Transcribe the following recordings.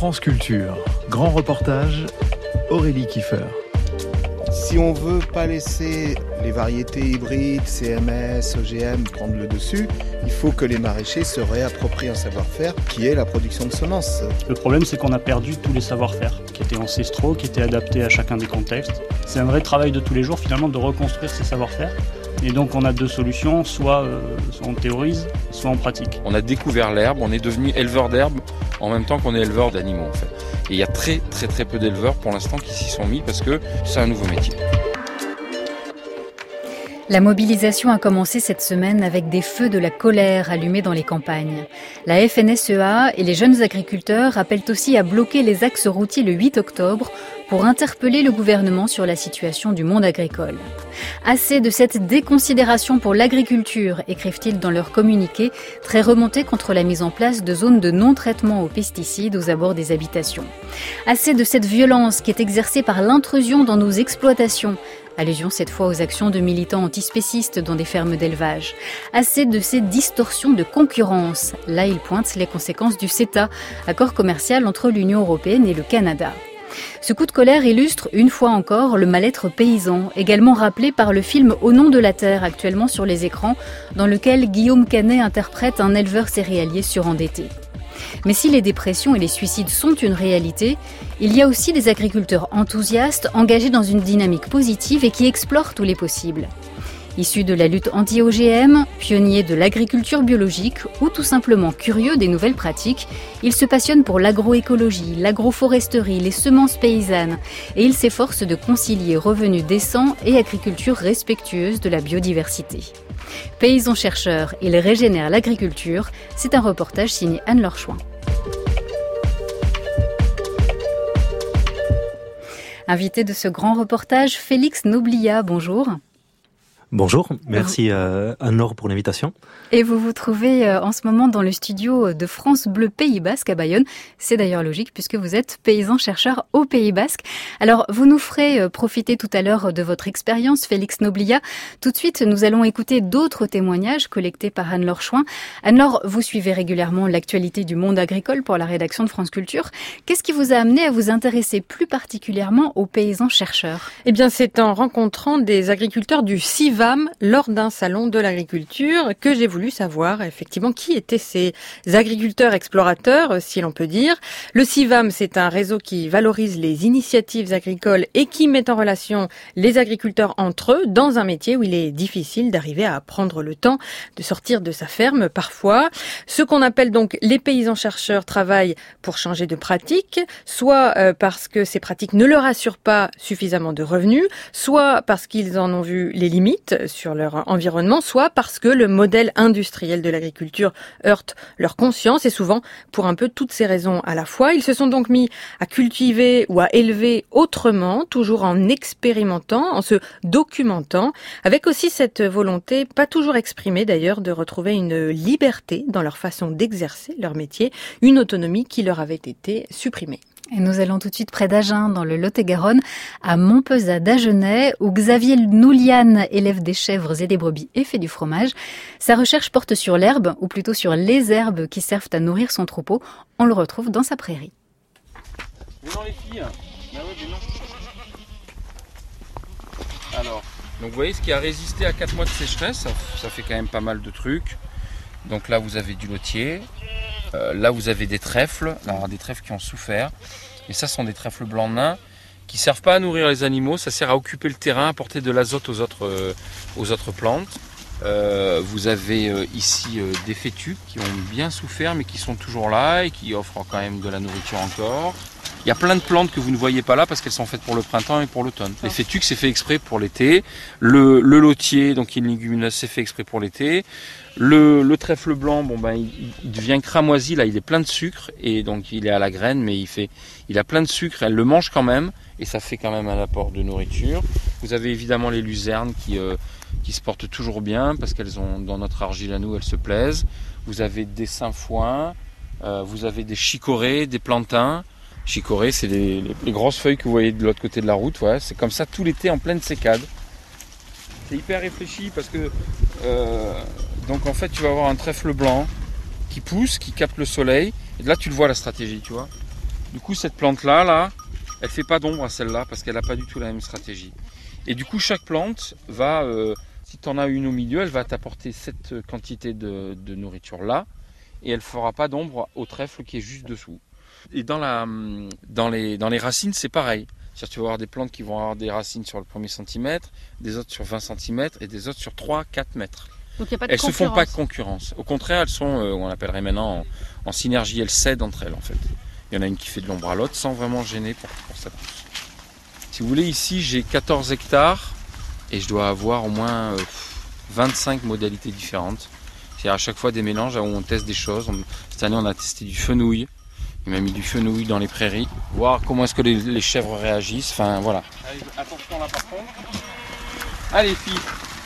France Culture, grand reportage, Aurélie Kiefer. Si on veut pas laisser les variétés hybrides, CMS, OGM prendre le dessus, il faut que les maraîchers se réapproprient un savoir-faire qui est la production de semences. Le problème, c'est qu'on a perdu tous les savoir-faire qui étaient ancestraux, qui étaient adaptés à chacun des contextes. C'est un vrai travail de tous les jours finalement de reconstruire ces savoir-faire. Et donc on a deux solutions, soit on théorise, soit on pratique. On a découvert l'herbe, on est devenu éleveur d'herbe en même temps qu'on est éleveur d'animaux en fait. Et il y a très peu d'éleveurs pour l'instant qui s'y sont mis parce que c'est un nouveau métier. La mobilisation a commencé cette semaine avec des feux de la colère allumés dans les campagnes. La FNSEA et les jeunes agriculteurs appellent aussi à bloquer les axes routiers le 8 octobre pour interpeller le gouvernement sur la situation du monde agricole. Assez de cette déconsidération pour l'agriculture, écrivent-ils dans leur communiqué, très remonté contre la mise en place de zones de non-traitement aux pesticides aux abords des habitations. Assez de cette violence qui est exercée par l'intrusion dans nos exploitations. Allusion cette fois aux actions de militants antispécistes dans des fermes d'élevage. Assez de ces distorsions de concurrence. Là, ils pointent les conséquences du CETA, accord commercial entre l'Union européenne et le Canada. Ce coup de colère illustre une fois encore le mal-être paysan, également rappelé par le film Au nom de la terre, actuellement sur les écrans, dans lequel Guillaume Canet interprète un éleveur céréalier surendetté. Mais si les dépressions et les suicides sont une réalité, il y a aussi des agriculteurs enthousiastes engagés dans une dynamique positive et qui explorent tous les possibles. Issus de la lutte anti-OGM, pionniers de l'agriculture biologique ou tout simplement curieux des nouvelles pratiques, ils se passionnent pour l'agroécologie, l'agroforesterie, les semences paysannes et ils s'efforcent de concilier revenus décents et agriculture respectueuse de la biodiversité. Paysans chercheurs, ils régénèrent l'agriculture, c'est un reportage signé Anne-Laure Chouin. Invité de ce grand reportage, Félix Noblia, bonjour. Bonjour, merci Anne-Laure pour l'invitation. Et vous vous trouvez en ce moment dans le studio de France Bleu Pays Basque à Bayonne. C'est d'ailleurs logique puisque vous êtes paysan-chercheur au Pays Basque. Alors vous nous ferez profiter tout à l'heure de votre expérience, Félix Noblia. Tout de suite, nous allons écouter d'autres témoignages collectés par Anne-Laure Chouin. Anne-Laure, vous suivez régulièrement l'actualité du monde agricole pour la rédaction de France Culture. Qu'est-ce qui vous a amené à vous intéresser plus particulièrement aux paysans-chercheurs ? Eh bien, c'est en rencontrant des agriculteurs du CIVAM lors d'un salon de l'agriculture que j'ai voulu savoir effectivement qui étaient ces agriculteurs explorateurs, si l'on peut dire. Le CIVAM, c'est un réseau qui valorise les initiatives agricoles et qui met en relation les agriculteurs entre eux dans un métier où il est difficile d'arriver à prendre le temps de sortir de sa ferme parfois. Ce qu'on appelle donc les paysans-chercheurs travaillent pour changer de pratique, soit parce que ces pratiques ne leur assurent pas suffisamment de revenus, soit parce qu'ils en ont vu les limites sur leur environnement, soit parce que le modèle industriel de l'agriculture heurte leur conscience et souvent pour un peu toutes ces raisons à la fois. Ils se sont donc mis à cultiver ou à élever autrement, toujours en expérimentant, en se documentant, avec aussi cette volonté, pas toujours exprimée d'ailleurs, de retrouver une liberté dans leur façon d'exercer leur métier, une autonomie qui leur avait été supprimée. Et nous allons tout de suite près d'Agen, dans le Lot-et-Garonne, à Montpezat d'Agenais, où Xavier Nouliane élève des chèvres et des brebis et fait du fromage. Sa recherche porte sur l'herbe, ou plutôt sur les herbes qui servent à nourrir son troupeau. On le retrouve dans sa prairie. Venons les filles. Alors, donc vous voyez ce qui a résisté à 4 mois de sécheresse, ça fait quand même pas mal de trucs. Donc là vous avez du lotier. Là vous avez des trèfles, alors des trèfles qui ont souffert, et ça sont des trèfles blancs nains qui ne servent pas à nourrir les animaux, ça sert à occuper le terrain, à apporter de l'azote aux autres plantes. Vous avez ici des fétuques qui ont bien souffert mais qui sont toujours là et qui offrent quand même de la nourriture encore. Il y a plein de plantes que vous ne voyez pas là parce qu'elles sont faites pour le printemps et pour l'automne. Les fétuques, c'est fait exprès pour l'été. Le lotier, donc qui est une légumineuse, c'est fait exprès pour l'été. Le trèfle blanc, il devient cramoisi, là il est plein de sucre et donc il est à la graine, mais il a plein de sucre, elle le mange quand même et ça fait quand même un apport de nourriture. Vous avez évidemment les luzernes qui se portent toujours bien parce qu'elles ont, dans notre argile à nous, elles se plaisent. Vous avez des sainfoins, vous avez des chicorées, des plantains. Chicorées, c'est les grosses feuilles que vous voyez de l'autre côté de la route, ouais. C'est comme ça tout l'été en pleine sécade. C'est hyper réfléchi parce que donc en fait tu vas avoir un trèfle blanc qui pousse, qui capte le soleil, et là tu le vois la stratégie, tu vois. Du coup, cette plante-là, elle fait pas d'ombre à celle-là parce qu'elle n'a pas du tout la même stratégie. Et du coup, chaque plante va, si tu en as une au milieu, elle va t'apporter cette quantité de nourriture-là et elle ne fera pas d'ombre au trèfle qui est juste dessous. Et dans les racines, c'est pareil. C'est-à-dire, tu vas avoir des plantes qui vont avoir des racines sur le premier centimètre, des autres sur 20 cm et des autres sur 3-4 mètres. Donc, il n'y a pas de elles ne se font pas de concurrence. Au contraire, elles sont, on appellerait maintenant, en synergie, elles s'aident entre elles en fait. Il y en a une qui fait de l'ombre à l'autre sans vraiment gêner pour sa pousse. Si vous voulez, ici j'ai 14 hectares et je dois avoir au moins 25 modalités différentes. C'est à chaque fois des mélanges où on teste des choses. Cette année on a testé du fenouil. Il m'a mis du fenouil dans les prairies. Voir comment est-ce que les chèvres réagissent. Enfin voilà. Allez, attention là par contre. Allez filles.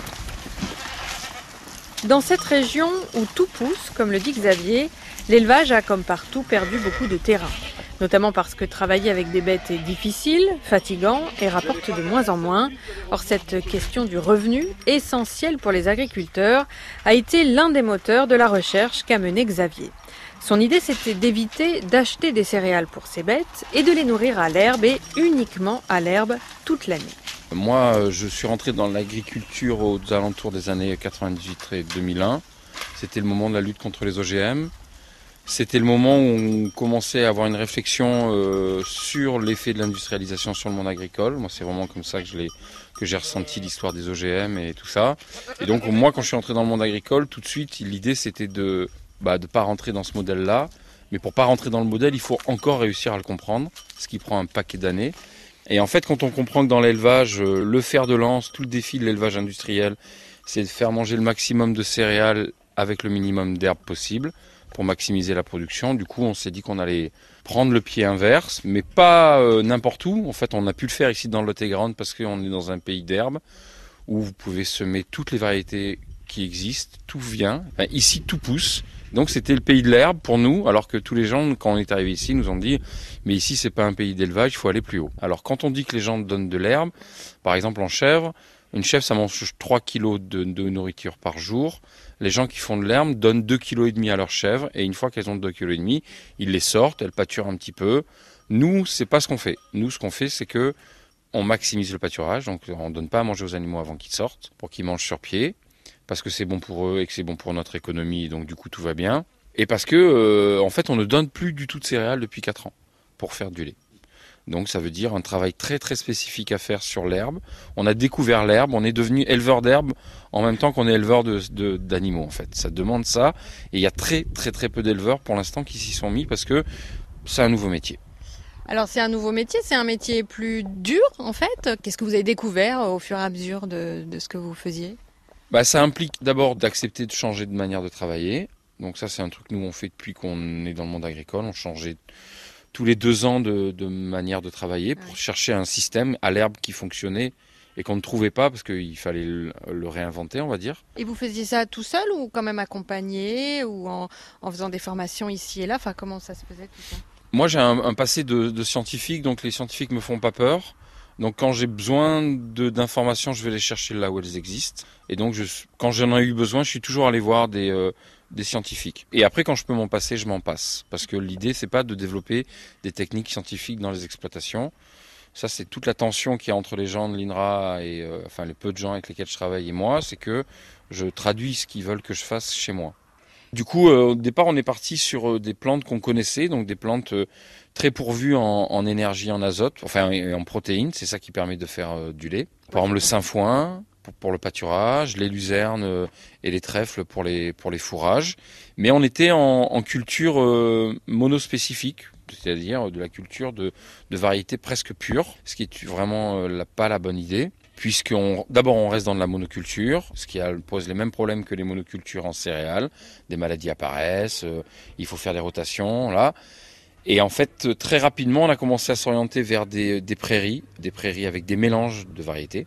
Dans cette région où tout pousse, comme le dit Xavier, l'élevage a comme partout perdu beaucoup de terrain. Notamment parce que travailler avec des bêtes est difficile, fatigant et rapporte de moins en moins. Or, cette question du revenu, essentielle pour les agriculteurs, a été l'un des moteurs de la recherche qu'a menée Xavier. Son idée, c'était d'éviter d'acheter des céréales pour ces bêtes et de les nourrir à l'herbe et uniquement à l'herbe toute l'année. Moi, je suis rentré dans l'agriculture aux alentours des années 98 et 2001. C'était le moment de la lutte contre les OGM. C'était le moment où on commençait à avoir une réflexion sur l'effet de l'industrialisation sur le monde agricole. Moi, c'est vraiment comme ça que j'ai ressenti l'histoire des OGM et tout ça. Et donc, moi, quand je suis entré dans le monde agricole, tout de suite, l'idée, c'était de pas rentrer dans ce modèle-là. Mais pour pas rentrer dans le modèle, il faut encore réussir à le comprendre, ce qui prend un paquet d'années. Et en fait, quand on comprend que dans l'élevage, le fer de lance, tout le défi de l'élevage industriel, c'est de faire manger le maximum de céréales avec le minimum d'herbe possible pour maximiser la production. Du coup, on s'est dit qu'on allait prendre le pied inverse, mais pas n'importe où. En fait, on a pu le faire ici dans le Lot-et-Garonne parce qu'on est dans un pays d'herbe où vous pouvez semer toutes les variétés qui existent, tout vient. Enfin, ici, tout pousse. Donc c'était le pays de l'herbe pour nous, alors que tous les gens, quand on est arrivé ici, nous ont dit « mais ici, c'est pas un pays d'élevage, il faut aller plus haut ». Alors quand on dit que les gens donnent de l'herbe, par exemple en chèvre, une chèvre, ça mange 3 kg de nourriture par jour. Les gens qui font de l'herbe donnent 2,5 kg à leurs chèvres, et une fois qu'elles ont 2,5 kg, ils les sortent, elles pâturent un petit peu. Nous, c'est pas ce qu'on fait. Nous, ce qu'on fait, c'est que on maximise le pâturage, donc on ne donne pas à manger aux animaux avant qu'ils sortent, pour qu'ils mangent sur pied, parce que c'est bon pour eux et que c'est bon pour notre économie, donc du coup tout va bien. Et parce que, en fait, on ne donne plus du tout de céréales depuis 4 ans pour faire du lait. Donc ça veut dire un travail très très spécifique à faire sur l'herbe. On a découvert l'herbe, on est devenu éleveur d'herbe en même temps qu'on est éleveur d'animaux en fait. Ça demande ça, et il y a très très très peu d'éleveurs pour l'instant qui s'y sont mis parce que c'est un nouveau métier. Alors c'est un nouveau métier, c'est un métier plus dur en fait. Qu'est-ce que vous avez découvert au fur et à mesure de ce que vous faisiez ? Ça implique d'abord d'accepter de changer de manière de travailler. Donc ça c'est un truc que nous on fait depuis qu'on est dans le monde agricole. On changeait tous les 2 ans de manière de travailler pour chercher un système à l'herbe qui fonctionnait et qu'on ne trouvait pas parce qu'il fallait le réinventer, on va dire. Et vous faisiez ça tout seul ou quand même accompagné ou en faisant des formations ici et là ? Enfin, comment ça se faisait tout ça ? Moi j'ai un passé de scientifique, donc les scientifiques me font pas peur. Donc quand j'ai besoin d'informations, je vais les chercher là où elles existent. Et donc quand j'en ai eu besoin, je suis toujours allé voir des scientifiques. Et après, quand je peux m'en passer, je m'en passe. Parce que l'idée, c'est pas de développer des techniques scientifiques dans les exploitations. Ça, c'est toute la tension qu'il y a entre les gens de l'INRA et les peu de gens avec lesquels je travaille et moi, c'est que je traduis ce qu'ils veulent que je fasse chez moi. Du coup, au départ, on est parti sur des plantes qu'on connaissait, donc des plantes très pourvues en énergie, en azote, et en protéines. C'est ça qui permet de faire du lait. Par exemple, le sainfoin pour le pâturage, les luzernes et les trèfles pour les fourrages. Mais on était en culture monospécifique, c'est-à-dire de la culture de variétés presque pures, ce qui est vraiment pas la bonne idée. D'abord on reste dans de la monoculture, ce qui pose les mêmes problèmes que les monocultures en céréales. Des maladies apparaissent, il faut faire des rotations, là. Et en fait, très rapidement, on a commencé à s'orienter vers des prairies avec des mélanges de variétés.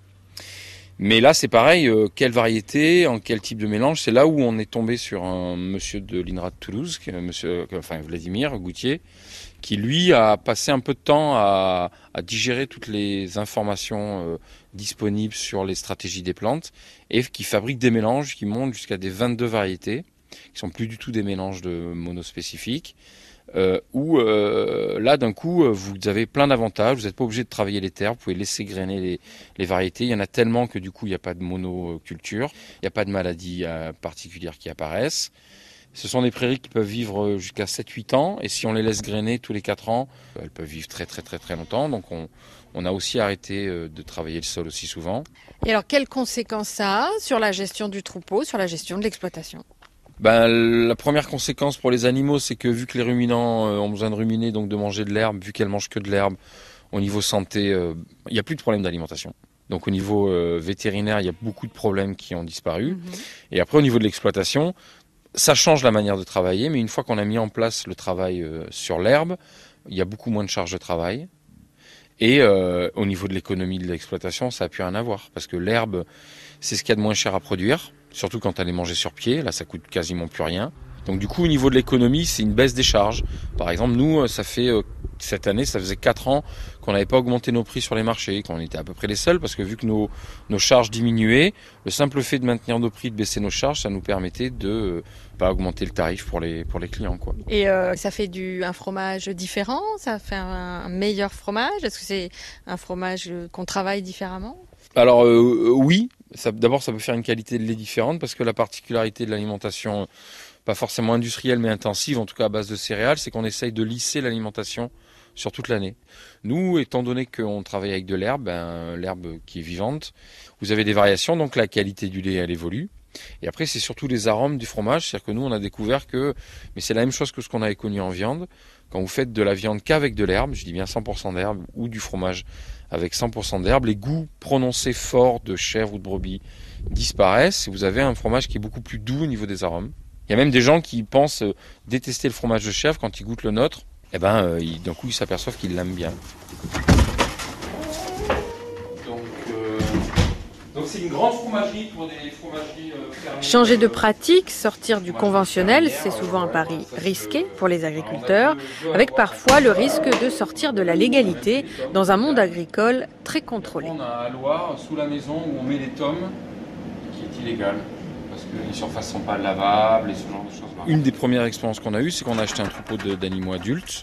Mais là, c'est pareil, quelle variété, en quel type de mélange, c'est là où on est tombé sur un monsieur de l'INRA de Toulouse, Vladimir Goutier, qui lui a passé un peu de temps à digérer toutes les informations disponibles sur les stratégies des plantes et qui fabrique des mélanges qui montent jusqu'à des 22 variétés, qui sont plus du tout des mélanges de monospécifiques, où là d'un coup vous avez plein d'avantages, vous n'êtes pas obligé de travailler les terres, vous pouvez laisser grainer les variétés, il y en a tellement que du coup il n'y a pas de monoculture, il n'y a pas de maladies particulières qui apparaissent. Ce sont des prairies qui peuvent vivre jusqu'à 7-8 ans et si on les laisse grainer tous les 4 ans, elles peuvent vivre très très très très longtemps, donc on a aussi arrêté de travailler le sol aussi souvent. Et alors, quelles conséquences ça a sur la gestion du troupeau, sur la gestion de l'exploitation ? La première conséquence pour les animaux, c'est que vu que les ruminants ont besoin de ruminer, donc de manger de l'herbe, vu qu'elles mangent que de l'herbe, au niveau santé, il n'y a plus de problème d'alimentation. Donc au niveau vétérinaire, il y a beaucoup de problèmes qui ont disparu. Et après, au niveau de l'exploitation, ça change la manière de travailler, mais une fois qu'on a mis en place le travail sur l'herbe, il y a beaucoup moins de charges de travail. Et au niveau de l'économie de l'exploitation, ça n'a plus rien à voir. Parce que l'herbe, c'est ce qu'il y a de moins cher à produire, surtout quand elle est mangée sur pied. Là, ça coûte quasiment plus rien. Donc du coup, au niveau de l'économie, c'est une baisse des charges. Par exemple, nous, ça fait cette année, ça faisait 4 ans qu'on n'avait pas augmenté nos prix sur les marchés, qu'on était à peu près les seuls, parce que vu que nos charges diminuaient, le simple fait de maintenir nos prix, de baisser nos charges, ça nous permettait de pas augmenter le tarif pour les clients, quoi. Et ça fait un fromage différent ? Ça fait un meilleur fromage ? Est-ce que c'est un fromage qu'on travaille différemment ? Alors oui, d'abord ça peut faire une qualité de lait différente, parce que la particularité de l'alimentation, pas forcément industrielle mais intensive, en tout cas à base de céréales, c'est qu'on essaye de lisser l'alimentation sur toute l'année. Nous, étant donné qu'on travaille avec de l'herbe, l'herbe qui est vivante, vous avez des variations, donc la qualité du lait elle évolue. Et après c'est surtout les arômes du fromage, c'est-à-dire que nous on a découvert que, mais c'est la même chose que ce qu'on avait connu en viande, quand vous faites de la viande qu'avec de l'herbe, je dis bien 100% d'herbe, ou du fromage avec 100% d'herbe, les goûts prononcés forts de chèvre ou de brebis disparaissent et vous avez un fromage qui est beaucoup plus doux au niveau des arômes. Il y a même des gens qui pensent détester le fromage de chèvre quand ils goûtent le nôtre, et d'un coup ils s'aperçoivent qu'ils l'aiment bien. Donc c'est une grande fromagerie pour des fromageries fermées. Changer de pratique, sortir du conventionnel, c'est souvent un pari risqué pour les agriculteurs, avec parfois le risque de sortir de la légalité dans un monde agricole très contrôlé. On a un Loire sous la maison où on met les tomes, qui est illégal, parce que les surfaces ne sont pas lavables et ce genre de choses-là. Une des premières expériences qu'on a eues, c'est qu'on a acheté un troupeau d'animaux adultes.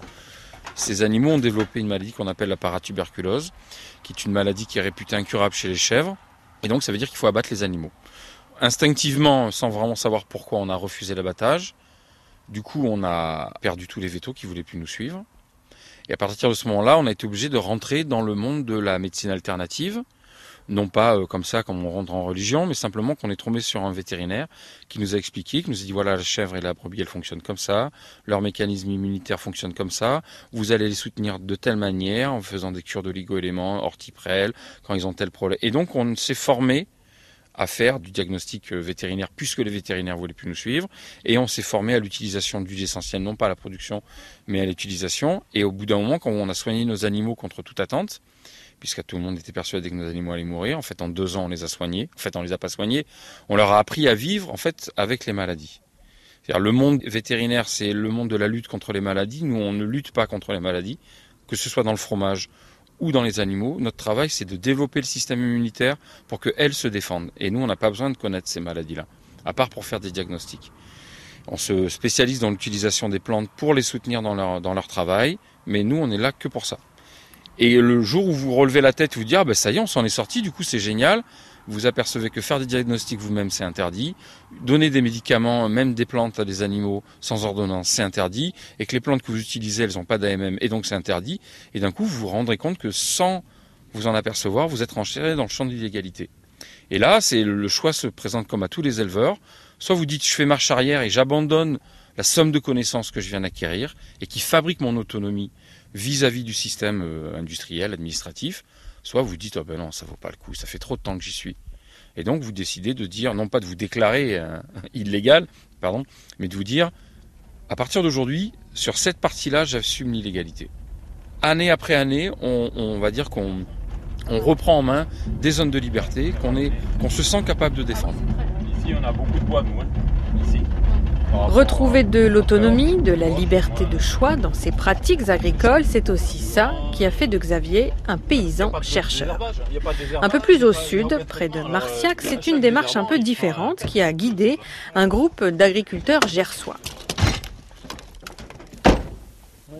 Ces animaux ont développé une maladie qu'on appelle la paratuberculose, qui est une maladie qui est réputée incurable chez les chèvres. Et donc ça veut dire qu'il faut abattre les animaux. Instinctivement, sans vraiment savoir pourquoi, on a refusé l'abattage. Du coup, on a perdu tous les vétos qui ne voulaient plus nous suivre. Et à partir de ce moment-là, on a été obligé de rentrer dans le monde de la médecine alternative. Non pas comme ça, comme on rentre en religion, mais simplement qu'on est tombé sur un vétérinaire qui nous a expliqué, qui nous a dit voilà, la chèvre et la brebis, elles fonctionnent comme ça, leur mécanisme immunitaire fonctionne comme ça, vous allez les soutenir de telle manière, en faisant des cures d'oligo-éléments, ortiprel, quand ils ont tel problème. Et donc on s'est formé à faire du diagnostic vétérinaire, puisque les vétérinaires ne voulaient plus nous suivre, et on s'est formé à l'utilisation d'huiles essentielles, non pas à la production, mais à l'utilisation. Et au bout d'un moment, quand on a soigné nos animaux contre toute attente, puisque tout le monde était persuadé que nos animaux allaient mourir. En fait, en 2 ans, on les a soignés. En fait, on les a pas soignés. On leur a appris à vivre, en fait, avec les maladies. C'est-à-dire, le monde vétérinaire, c'est le monde de la lutte contre les maladies. Nous, on ne lutte pas contre les maladies, que ce soit dans le fromage ou dans les animaux. Notre travail, c'est de développer le système immunitaire pour qu'elles se défendent. Et nous, on n'a pas besoin de connaître ces maladies-là, à part pour faire des diagnostics. On se spécialise dans l'utilisation des plantes pour les soutenir dans leur travail, mais nous, on est là que pour ça. Et le jour où vous relevez la tête et vous dites « ça y est, on s'en est sorti, du coup c'est génial », vous apercevez que faire des diagnostics vous-même c'est interdit, donner des médicaments, même des plantes à des animaux sans ordonnance c'est interdit, et que les plantes que vous utilisez elles n'ont pas d'AMM et donc c'est interdit, et d'un coup vous vous rendrez compte que sans vous en apercevoir, vous êtes rentré dans le champ de l'illégalité. Et là, le choix se présente comme à tous les éleveurs, soit vous dites je fais marche arrière et j'abandonne la somme de connaissances que je viens d'acquérir et qui fabrique mon autonomie vis-à-vis du système industriel, administratif, soit vous dites non, ça vaut pas le coup, ça fait trop de temps que j'y suis. Et donc vous décidez de dire, non pas de vous déclarer illégal, mais de vous dire, à partir d'aujourd'hui, sur cette partie-là, j'assume l'illégalité. Année après année, on va dire qu'on reprend en main des zones de liberté qu'on se sent capable de défendre. Ici, on a beaucoup de bois, nous. Ici. Retrouver de l'autonomie, de la liberté de choix dans ses pratiques agricoles, c'est aussi ça qui a fait de Xavier un paysan chercheur. Un peu plus au sud, près de Marciac, c'est une démarche un peu différente qui a guidé un groupe d'agriculteurs gersois.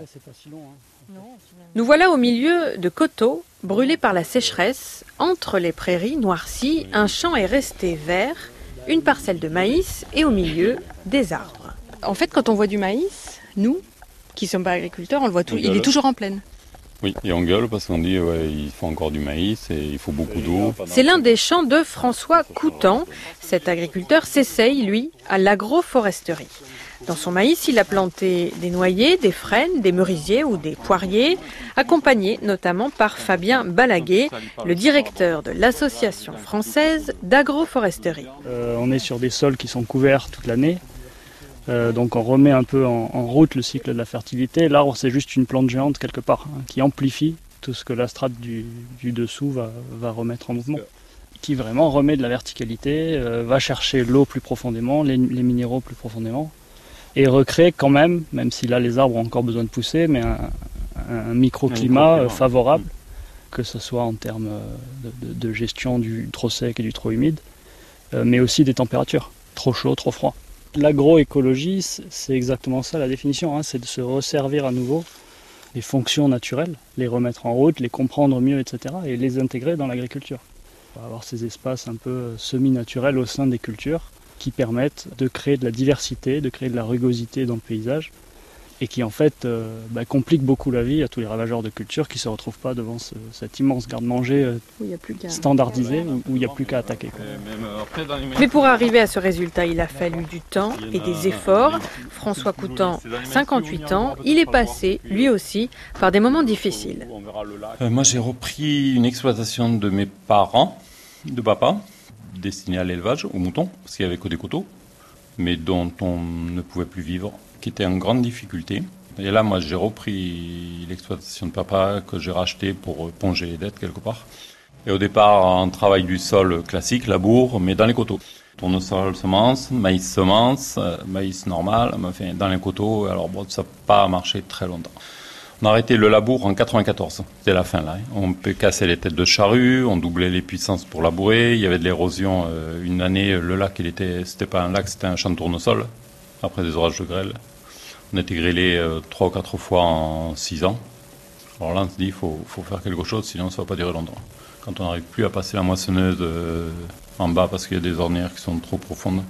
c'est pas si long. Nous voilà au milieu de coteaux, brûlés par la sécheresse. Entre les prairies noircies, un champ est resté vert, une parcelle de maïs et au milieu, des arbres. En fait, quand on voit du maïs, nous, qui ne sommes pas agriculteurs, on le voit tout. Il est toujours en plaine. Oui, et on gueule parce qu'on dit il faut encore du maïs et il faut beaucoup d'eau. C'est l'un des champs de François Coutan. Cet agriculteur s'essaye, lui, à l'agroforesterie. Dans son maïs, il a planté des noyers, des frênes, des merisiers ou des poiriers, accompagné notamment par Fabien Balaguet, le directeur de l'Association française d'agroforesterie. On est sur des sols qui sont couverts toute l'année. Donc on remet un peu en route le cycle de la fertilité. L'arbre, c'est juste une plante géante quelque part, qui amplifie tout ce que la strate du dessous va remettre en mouvement. Qui vraiment remet de la verticalité, va chercher l'eau plus profondément, les minéraux plus profondément, et recrée quand même si là les arbres ont encore besoin de pousser, mais un microclimat favorable, que ce soit en termes de gestion du trop sec et du trop humide, mais aussi des températures, trop chaud, trop froid. L'agroécologie, c'est exactement ça la définition, c'est de se resservir à nouveau les fonctions naturelles, les remettre en route, les comprendre mieux, etc., et les intégrer dans l'agriculture. On va avoir ces espaces un peu semi-naturels au sein des cultures qui permettent de créer de la diversité, de créer de la rugosité dans le paysage, et qui en fait compliquent beaucoup la vie à tous les ravageurs de culture qui ne se retrouvent pas devant cet immense garde-manger standardisé où il n'y a plus qu'à attaquer. Mais pour arriver à ce résultat, il a fallu du temps et des efforts. François Coutan, 58 ans, il est passé, lui aussi, par des moments difficiles. Moi, j'ai repris une exploitation de mes parents, de papa, destinée à l'élevage, aux moutons, parce qu'il n'y avait que des coteaux, mais dont on ne pouvait plus vivre, qui était en grande difficulté. Et là, moi, j'ai repris l'exploitation de papa que j'ai racheté pour ponger les dettes quelque part. Et au départ, un travail du sol classique, labour, mais dans les coteaux. Tournesol semence, maïs normal, enfin, dans les coteaux. Alors bon, ça n'a pas marché très longtemps. On a arrêté le labour en 94. C'était la fin là. On peut casser les têtes de charrue, on doublait les puissances pour labourer. Il y avait de l'érosion. Une année, le lac, c'était pas un lac, c'était un champ de tournesol. Après des orages de grêle. On a été grêlé 3 ou 4 fois en 6 ans. Alors là, on se dit, il faut faire quelque chose, sinon ça ne va pas durer longtemps. Quand on n'arrive plus à passer la moissonneuse en bas parce qu'il y a des ornières qui sont trop profondes,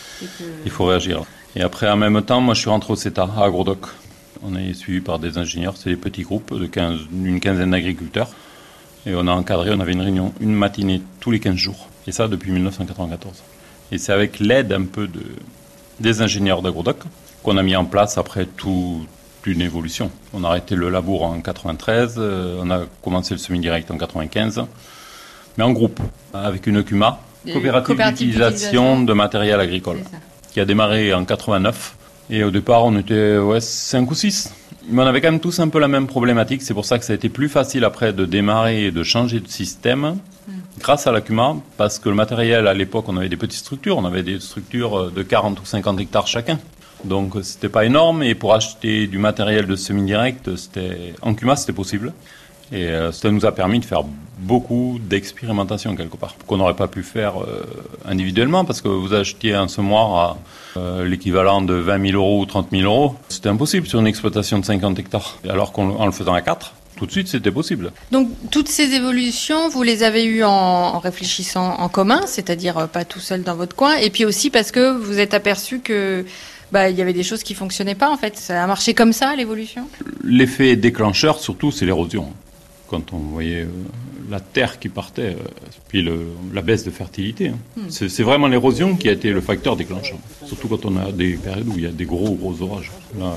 il faut réagir. Et après, en même temps, moi je suis rentré au CETA, à Agrodoc. On est suivi par des ingénieurs, c'est des petits groupes d'une quinzaine d'agriculteurs. Et on a encadré, on avait une réunion, une matinée tous les 15 jours. Et ça depuis 1994. Et c'est avec l'aide un peu des ingénieurs d'Agrodoc qu'on a mis en place après toute une évolution. On a arrêté le labour en 93, on a commencé le semi-direct en 95, mais en groupe, avec une CUMA, coopérative d'utilisation de matériel agricole, qui a démarré en 89. Et au départ, on était 5 ou 6. Mais on avait quand même tous un peu la même problématique. C'est pour ça que ça a été plus facile après de démarrer et de changer de système grâce à la CUMA, parce que le matériel, à l'époque, on avait des petites structures. On avait des structures de 40 ou 50 hectares chacun. Donc c'était pas énorme, et pour acheter du matériel de semi-direct, en CUMA c'était possible. Et ça nous a permis de faire beaucoup d'expérimentation quelque part, qu'on n'aurait pas pu faire individuellement, parce que vous achetiez un semoir à l'équivalent de 20 000 € ou 30 000 €. C'était impossible sur une exploitation de 50 hectares, alors qu'en le faisant à 4, tout de suite c'était possible. Donc toutes ces évolutions, vous les avez eues en réfléchissant en commun, c'est-à-dire pas tout seul dans votre coin, et puis aussi parce que vous êtes aperçu que il y avait des choses qui fonctionnaient pas en fait. Ça a marché comme ça, l'évolution ? L'effet déclencheur surtout, c'est l'érosion. Quand on voyait la terre qui partait, puis la baisse de fertilité. C'est vraiment l'érosion qui a été le facteur déclencheur. Surtout quand on a des périodes où il y a des gros orages. Là,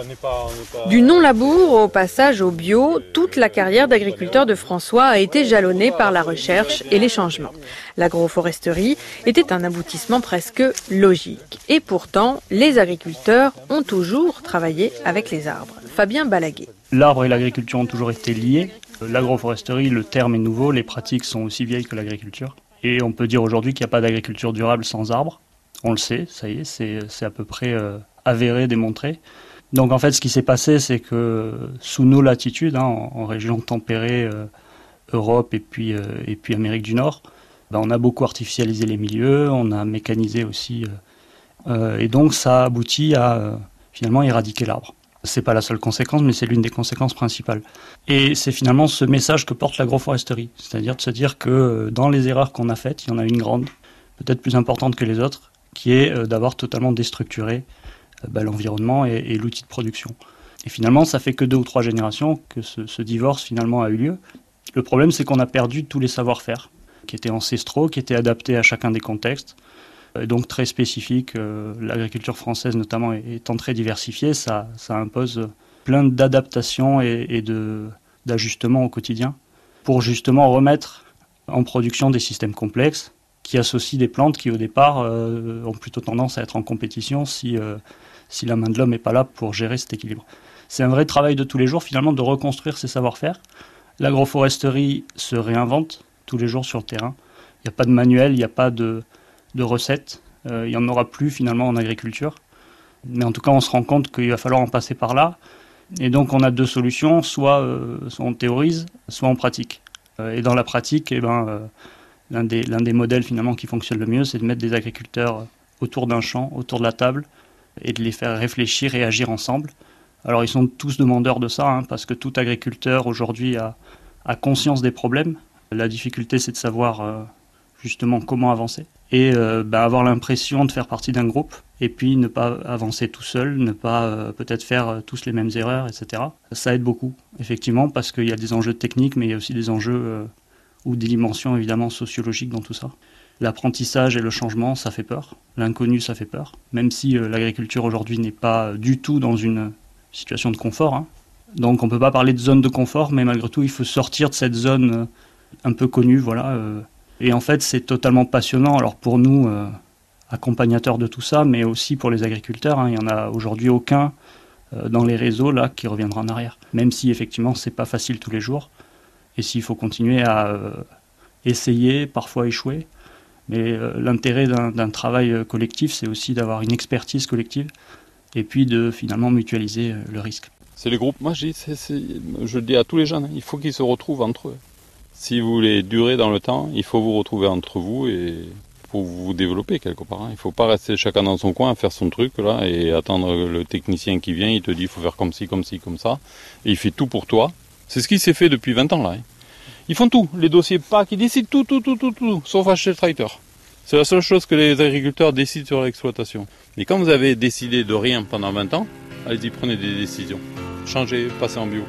Du non-labour au passage au bio, toute la carrière d'agriculteur de François a été jalonnée par la recherche et les changements. L'agroforesterie était un aboutissement presque logique. Et pourtant, les agriculteurs ont toujours travaillé avec les arbres. Fabien Balaguet. L'arbre et l'agriculture ont toujours été liés. L'agroforesterie, le terme est nouveau, les pratiques sont aussi vieilles que l'agriculture. Et on peut dire aujourd'hui qu'il n'y a pas d'agriculture durable sans arbres. On le sait, ça y est, c'est à peu près avéré, démontré. Donc en fait, ce qui s'est passé, c'est que sous nos latitudes, en région tempérée, Europe et puis Amérique du Nord, on a beaucoup artificialisé les milieux, on a mécanisé aussi. Et donc ça aboutit à finalement éradiquer l'arbre. C'est pas la seule conséquence, mais c'est l'une des conséquences principales. Et c'est finalement ce message que porte l'agroforesterie, c'est-à-dire de se dire que dans les erreurs qu'on a faites, il y en a une grande, peut-être plus importante que les autres, qui est d'avoir totalement déstructuré l'environnement et l'outil de production. Et finalement, ça fait que 2 ou 3 générations que ce divorce finalement a eu lieu. Le problème, c'est qu'on a perdu tous les savoir-faire, qui étaient ancestraux, qui étaient adaptés à chacun des contextes, donc très spécifiques. L'agriculture française notamment étant très diversifiée, ça impose plein d'adaptations et d'ajustements au quotidien pour justement remettre en production des systèmes complexes qui associent des plantes qui au départ ont plutôt tendance à être en compétition si la main de l'homme n'est pas là pour gérer cet équilibre. C'est un vrai travail de tous les jours finalement de reconstruire ces savoir-faire. L'agroforesterie se réinvente tous les jours sur le terrain. Il n'y a pas de manuel, il n'y a pas de recettes. Il n'y en aura plus finalement en agriculture. Mais en tout cas, on se rend compte qu'il va falloir en passer par là. Et donc, on a 2 solutions, soit on théorise, soit on pratique. Et dans la pratique, l'un des modèles finalement qui fonctionne le mieux, c'est de mettre des agriculteurs autour d'un champ, autour de la table, et de les faire réfléchir et agir ensemble. Alors, ils sont tous demandeurs de ça, parce que tout agriculteur aujourd'hui a conscience des problèmes. La difficulté, c'est de savoir justement comment avancer et avoir l'impression de faire partie d'un groupe et puis ne pas avancer tout seul, ne pas peut-être faire tous les mêmes erreurs, etc. Ça aide beaucoup, effectivement, parce qu'il y a des enjeux techniques, mais il y a aussi des enjeux ou des dimensions évidemment sociologiques dans tout ça. L'apprentissage et le changement, ça fait peur. L'inconnu, ça fait peur. Même si l'agriculture aujourd'hui n'est pas du tout dans une situation de confort. Donc on ne peut pas parler de zone de confort, mais malgré tout, il faut sortir de cette zone un peu connue, voilà. Et en fait, c'est totalement passionnant. Alors pour nous, accompagnateurs de tout ça, mais aussi pour les agriculteurs, il n'y en a aujourd'hui aucun dans les réseaux là qui reviendra en arrière. Même si effectivement, c'est pas facile tous les jours. Et s'il faut continuer à essayer, parfois échouer. Mais l'intérêt d'un travail collectif, c'est aussi d'avoir une expertise collective et puis de finalement mutualiser le risque. C'est le groupe, moi je le dis à tous les jeunes, il faut qu'ils se retrouvent entre eux. Si vous voulez durer dans le temps, il faut vous retrouver entre vous et pour vous développer quelque part. Il ne faut pas rester chacun dans son coin à faire son truc là et attendre le technicien qui vient, il te dit il faut faire comme ci, comme ci, comme ça. Et il fait tout pour toi. C'est ce qui s'est fait depuis 20 ans là. Ils font tout, les dossiers PAC, ils décident tout, sauf acheter le tracteur. C'est la seule chose que les agriculteurs décident sur l'exploitation. Et quand vous avez décidé de rien pendant 20 ans, allez-y, prenez des décisions. Changez, passez en bio.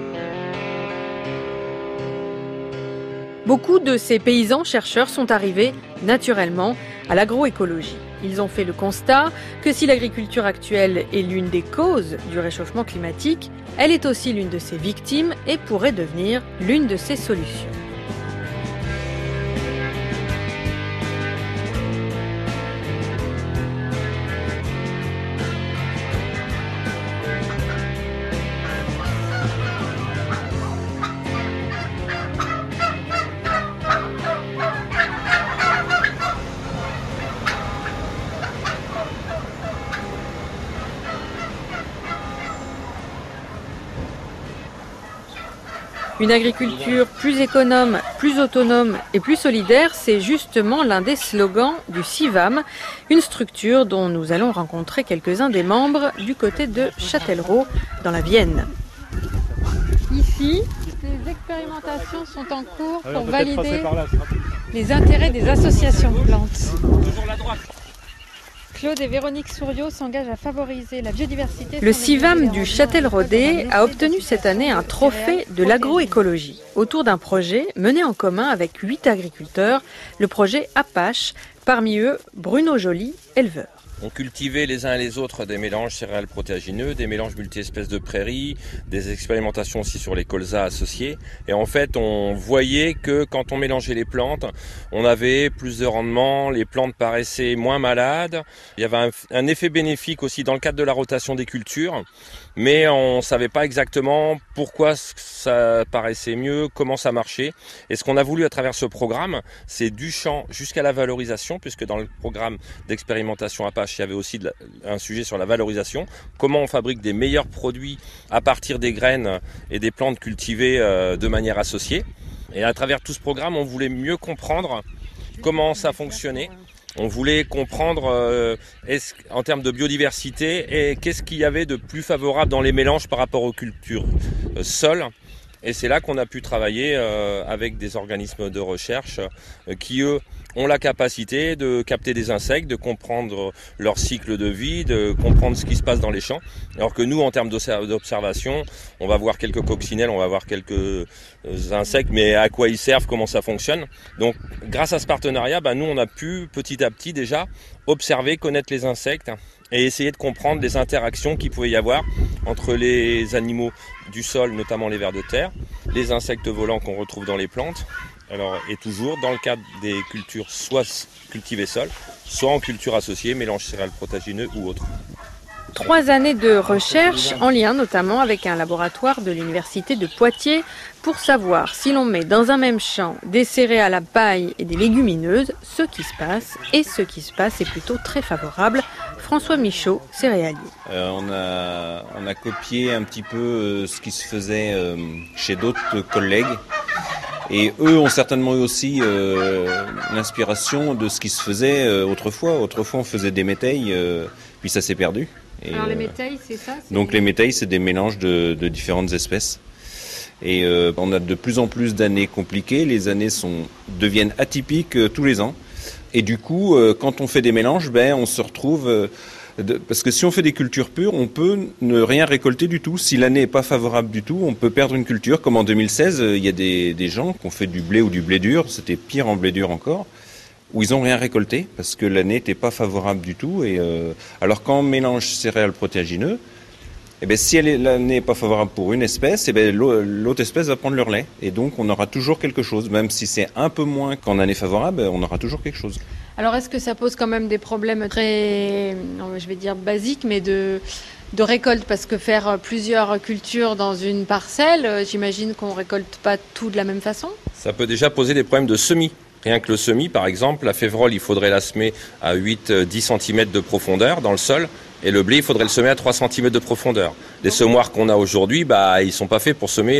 Beaucoup de ces paysans chercheurs sont arrivés naturellement à l'agroécologie. Ils ont fait le constat que si l'agriculture actuelle est l'une des causes du réchauffement climatique, elle est aussi l'une de ses victimes et pourrait devenir l'une de ses solutions. Une agriculture plus économe, plus autonome et plus solidaire, c'est justement l'un des slogans du CIVAM, une structure dont nous allons rencontrer quelques-uns des membres du côté de Châtellerault, dans la Vienne. Ici, les expérimentations sont en cours pour valider les intérêts des associations de plantes. Claude et Véronique Souriau s'engagent à favoriser la biodiversité. Le CIVAM du Châtelleraudais a obtenu cette année un trophée de l'agroécologie autour d'un projet mené en commun avec 8 agriculteurs, le projet Apache, parmi eux Bruno Joly, éleveur. On cultivait les uns et les autres des mélanges céréales protéagineux, des mélanges multi-espèces de prairies, des expérimentations aussi sur les colzas associés. Et en fait, on voyait que quand on mélangeait les plantes, on avait plus de rendement, les plantes paraissaient moins malades. Il y avait un effet bénéfique aussi dans le cadre de la rotation des cultures, mais on ne savait pas exactement pourquoi ça paraissait mieux, comment ça marchait. Et ce qu'on a voulu à travers ce programme, c'est du champ jusqu'à la valorisation, puisque dans le programme d'expérimentation Apache, il y avait aussi un sujet sur la valorisation. Comment on fabrique des meilleurs produits à partir des graines et des plantes cultivées de manière associée. Et à travers tout ce programme, on voulait mieux comprendre comment ça fonctionnait, On voulait comprendre en termes de biodiversité et qu'est-ce qu'il y avait de plus favorable dans les mélanges par rapport aux cultures sol. Et c'est là qu'on a pu travailler avec des organismes de recherche qui, eux, ont la capacité de capter des insectes, de comprendre leur cycle de vie, de comprendre ce qui se passe dans les champs. Alors que nous, en termes d'observation, on va voir quelques coccinelles, on va voir quelques insectes, mais à quoi ils servent, comment ça fonctionne. Donc, grâce à ce partenariat, nous, on a pu petit à petit déjà observer, connaître les insectes et essayer de comprendre les interactions qu'il pouvait y avoir entre les animaux du sol, notamment les vers de terre, les insectes volants qu'on retrouve dans les plantes. Alors, et toujours dans le cadre des cultures soit cultivées sol, soit en culture associée, mélange céréales protéagineux ou autre. 3 années de recherche en lien notamment avec un laboratoire de l'université de Poitiers pour savoir si l'on met dans un même champ des céréales à paille et des légumineuses, ce qui se passe est plutôt très favorable. François Michaud, céréalier. On a copié un petit peu ce qui se faisait chez d'autres collègues. Et eux ont certainement eu aussi l'inspiration de ce qui se faisait autrefois. Autrefois, on faisait des métailles, puis ça s'est perdu. Et, alors les métailles, c'est ça ? Donc les métailles, c'est des mélanges de différentes espèces. Et on a de plus en plus d'années compliquées. Les années deviennent atypiques tous les ans. Et du coup, quand on fait des mélanges, on se retrouve... parce que si on fait des cultures pures, on peut ne rien récolter du tout. Si l'année n'est pas favorable du tout, on peut perdre une culture. Comme en 2016, il y a des gens qui ont fait du blé ou du blé dur, c'était pire en blé dur encore, où ils n'ont rien récolté parce que l'année n'était pas favorable du tout. Et, alors quand on mélange céréales protéagineux, si l'année n'est pas favorable pour une espèce, l'autre espèce va prendre le relais. Et donc on aura toujours quelque chose. Même si c'est un peu moins qu'en année favorable, on aura toujours quelque chose. Alors est-ce que ça pose quand même des problèmes très, je vais dire basiques, mais de récolte, parce que faire plusieurs cultures dans une parcelle, j'imagine qu'on ne récolte pas tout de la même façon ? Ça peut déjà poser des problèmes de semis. Rien que le semis, par exemple, la févrole, il faudrait la semer à 8-10 cm de profondeur dans le sol. Et le blé, il faudrait le semer à 3 cm de profondeur. Les semoirs qu'on a aujourd'hui, ils sont pas faits pour semer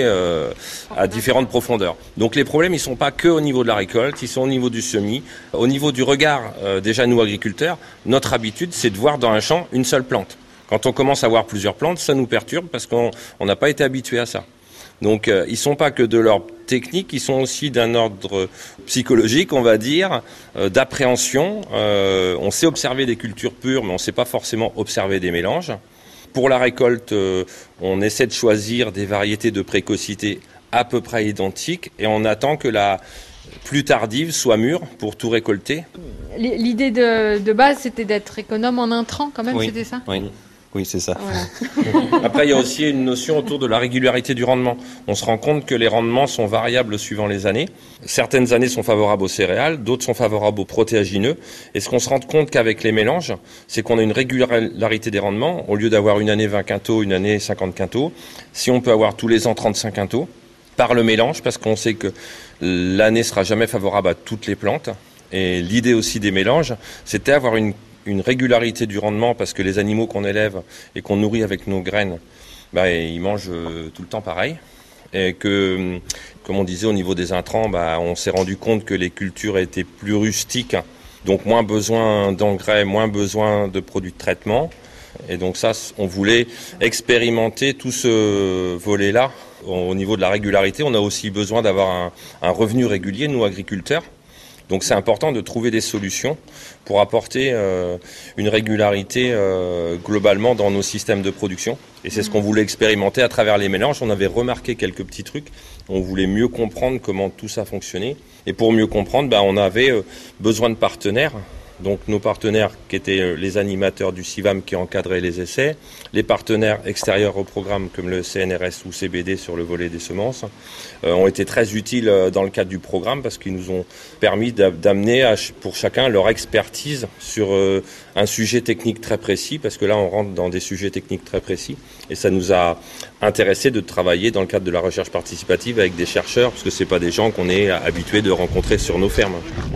à différentes profondeurs. Donc les problèmes, ils sont pas que au niveau de la récolte, ils sont au niveau du semis. Au niveau du regard, déjà nous agriculteurs, notre habitude, c'est de voir dans un champ une seule plante. Quand on commence à voir plusieurs plantes, ça nous perturbe parce qu'on n'a pas été habitué à ça. Donc ils sont pas que de leur technique, ils sont aussi d'un ordre psychologique, on va dire, d'appréhension. On sait observer des cultures pures, mais on ne sait pas forcément observer des mélanges. Pour la récolte, on essaie de choisir des variétés de précocité à peu près identiques et on attend que la plus tardive soit mûre pour tout récolter. L'idée de base, c'était d'être économe en intrants quand même, c'était ça ? Oui, c'est ça. Voilà. Après, il y a aussi une notion autour de la régularité du rendement. On se rend compte que les rendements sont variables suivant les années. Certaines années sont favorables aux céréales, d'autres sont favorables aux protéagineux. Et ce qu'on se rend compte qu'avec les mélanges, c'est qu'on a une régularité des rendements. Au lieu d'avoir une année 20 quintaux, une année 50 quintaux, si on peut avoir tous les ans 35 quintaux, par le mélange, parce qu'on sait que l'année sera jamais favorable à toutes les plantes. Et l'idée aussi des mélanges, c'était avoir une régularité du rendement parce que les animaux qu'on élève et qu'on nourrit avec nos graines, ils mangent tout le temps pareil. Et que, comme on disait au niveau des intrants, on s'est rendu compte que les cultures étaient plus rustiques, donc moins besoin d'engrais, moins besoin de produits de traitement. Et donc ça, on voulait expérimenter tout ce volet-là. Au niveau de la régularité, on a aussi besoin d'avoir un revenu régulier, nous agriculteurs. Donc c'est important de trouver des solutions pour apporter une régularité globalement dans nos systèmes de production. Et c'est ce qu'on voulait expérimenter à travers les mélanges. On avait remarqué quelques petits trucs. On voulait mieux comprendre comment tout ça fonctionnait. Et pour mieux comprendre, on avait besoin de partenaires. Donc nos partenaires qui étaient les animateurs du CIVAM qui encadraient les essais, les partenaires extérieurs au programme comme le CNRS ou CBD sur le volet des semences ont été très utiles dans le cadre du programme parce qu'ils nous ont permis d'amener pour chacun leur expertise sur un sujet technique très précis, parce que là on rentre dans des sujets techniques très précis et ça nous a intéressé de travailler dans le cadre de la recherche participative avec des chercheurs, parce que c'est pas des gens qu'on est habitués de rencontrer sur nos fermes.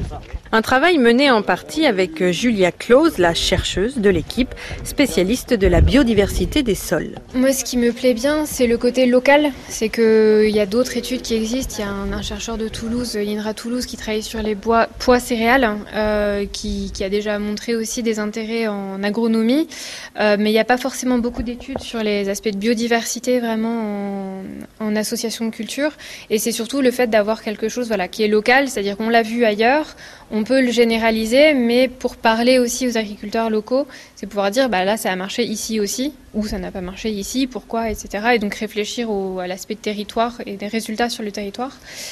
Un travail mené en partie avec Julia Claus, la chercheuse de l'équipe, spécialiste de la biodiversité des sols. Moi, ce qui me plaît bien, c'est le côté local. C'est qu'il y a d'autres études qui existent. Il y a un chercheur de Toulouse, l'INRA Toulouse, qui travaille sur les pois céréales, qui a déjà montré aussi des intérêts en agronomie. Mais il n'y a pas forcément beaucoup d'études sur les aspects de biodiversité vraiment en association de culture. Et c'est surtout le fait d'avoir quelque chose qui est local, c'est-à-dire qu'on l'a vu ailleurs. On peut le généraliser, mais pour parler aussi aux agriculteurs locaux, c'est pouvoir dire là ça a marché ici aussi, ou ça n'a pas marché ici, pourquoi, etc. Et donc réfléchir à l'aspect de territoire et des résultats sur le territoire.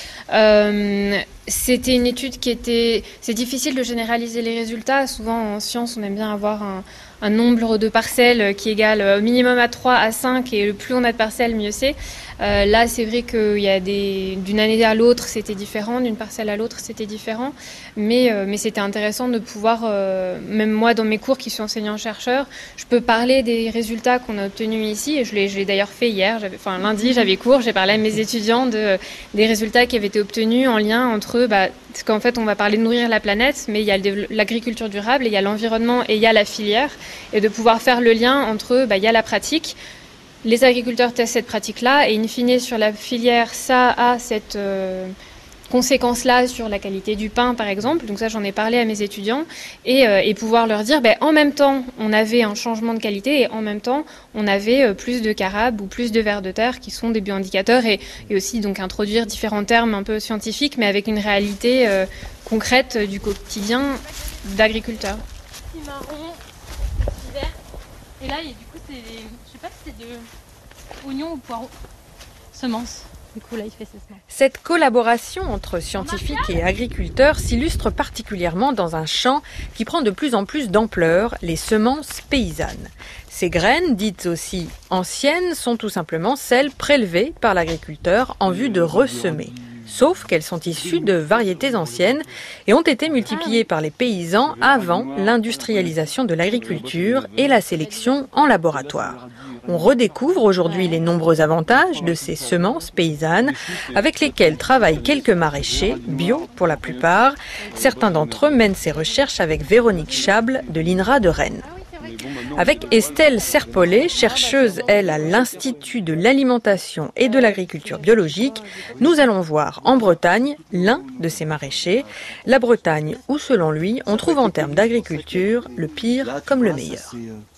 C'était une étude c'est difficile de généraliser les résultats. Souvent en sciences, on aime bien avoir un nombre de parcelles qui égale au minimum à 3, à 5, et plus on a de parcelles, mieux c'est. Là, c'est vrai qu'il y a d'une année à l'autre, c'était différent, d'une parcelle à l'autre, c'était différent. Mais c'était intéressant de pouvoir, même moi, dans mes cours qui suis enseignant-chercheur, je peux parler des résultats qu'on a obtenus ici. Et je l'ai d'ailleurs fait hier. Lundi, j'avais cours, j'ai parlé à mes étudiants des résultats qui avaient été obtenus en lien entre parce qu'en fait, on va parler de nourrir la planète, mais il y a l'agriculture durable, et il y a l'environnement et il y a la filière. Et de pouvoir faire le lien entre, il y a la pratique. Les agriculteurs testent cette pratique-là, et in fine, sur la filière, ça a cette conséquence-là sur la qualité du pain, par exemple. Donc ça, j'en ai parlé à mes étudiants, et pouvoir leur dire, en même temps, on avait un changement de qualité, et en même temps, on avait plus de carabes ou plus de vers de terre qui sont des bioindicateurs, et aussi donc introduire différents termes un peu scientifiques, mais avec une réalité concrète du quotidien d'agriculteurs. Petit marron, petit vert, et là, du coup, je sais pas si c'est de oignon ou poireau, semences. Du coup, là, il fait ses semences. Cette collaboration entre scientifiques et agriculteurs s'illustre particulièrement dans un champ qui prend de plus en plus d'ampleur, les semences paysannes. Ces graines, dites aussi anciennes, sont tout simplement celles prélevées par l'agriculteur en vue de ressemer. Sauf qu'elles sont issues de variétés anciennes et ont été multipliées par les paysans avant l'industrialisation de l'agriculture et la sélection en laboratoire. On redécouvre aujourd'hui les nombreux avantages de ces semences paysannes avec lesquelles travaillent quelques maraîchers, bio pour la plupart. Certains d'entre eux mènent ces recherches avec Véronique Chable de l'INRA de Rennes. Avec Estelle Serpollet, chercheuse, elle, à l'Institut de l'alimentation et de l'agriculture biologique, nous allons voir en Bretagne l'un de ces maraîchers, la Bretagne où, selon lui, on trouve en termes d'agriculture le pire comme le meilleur.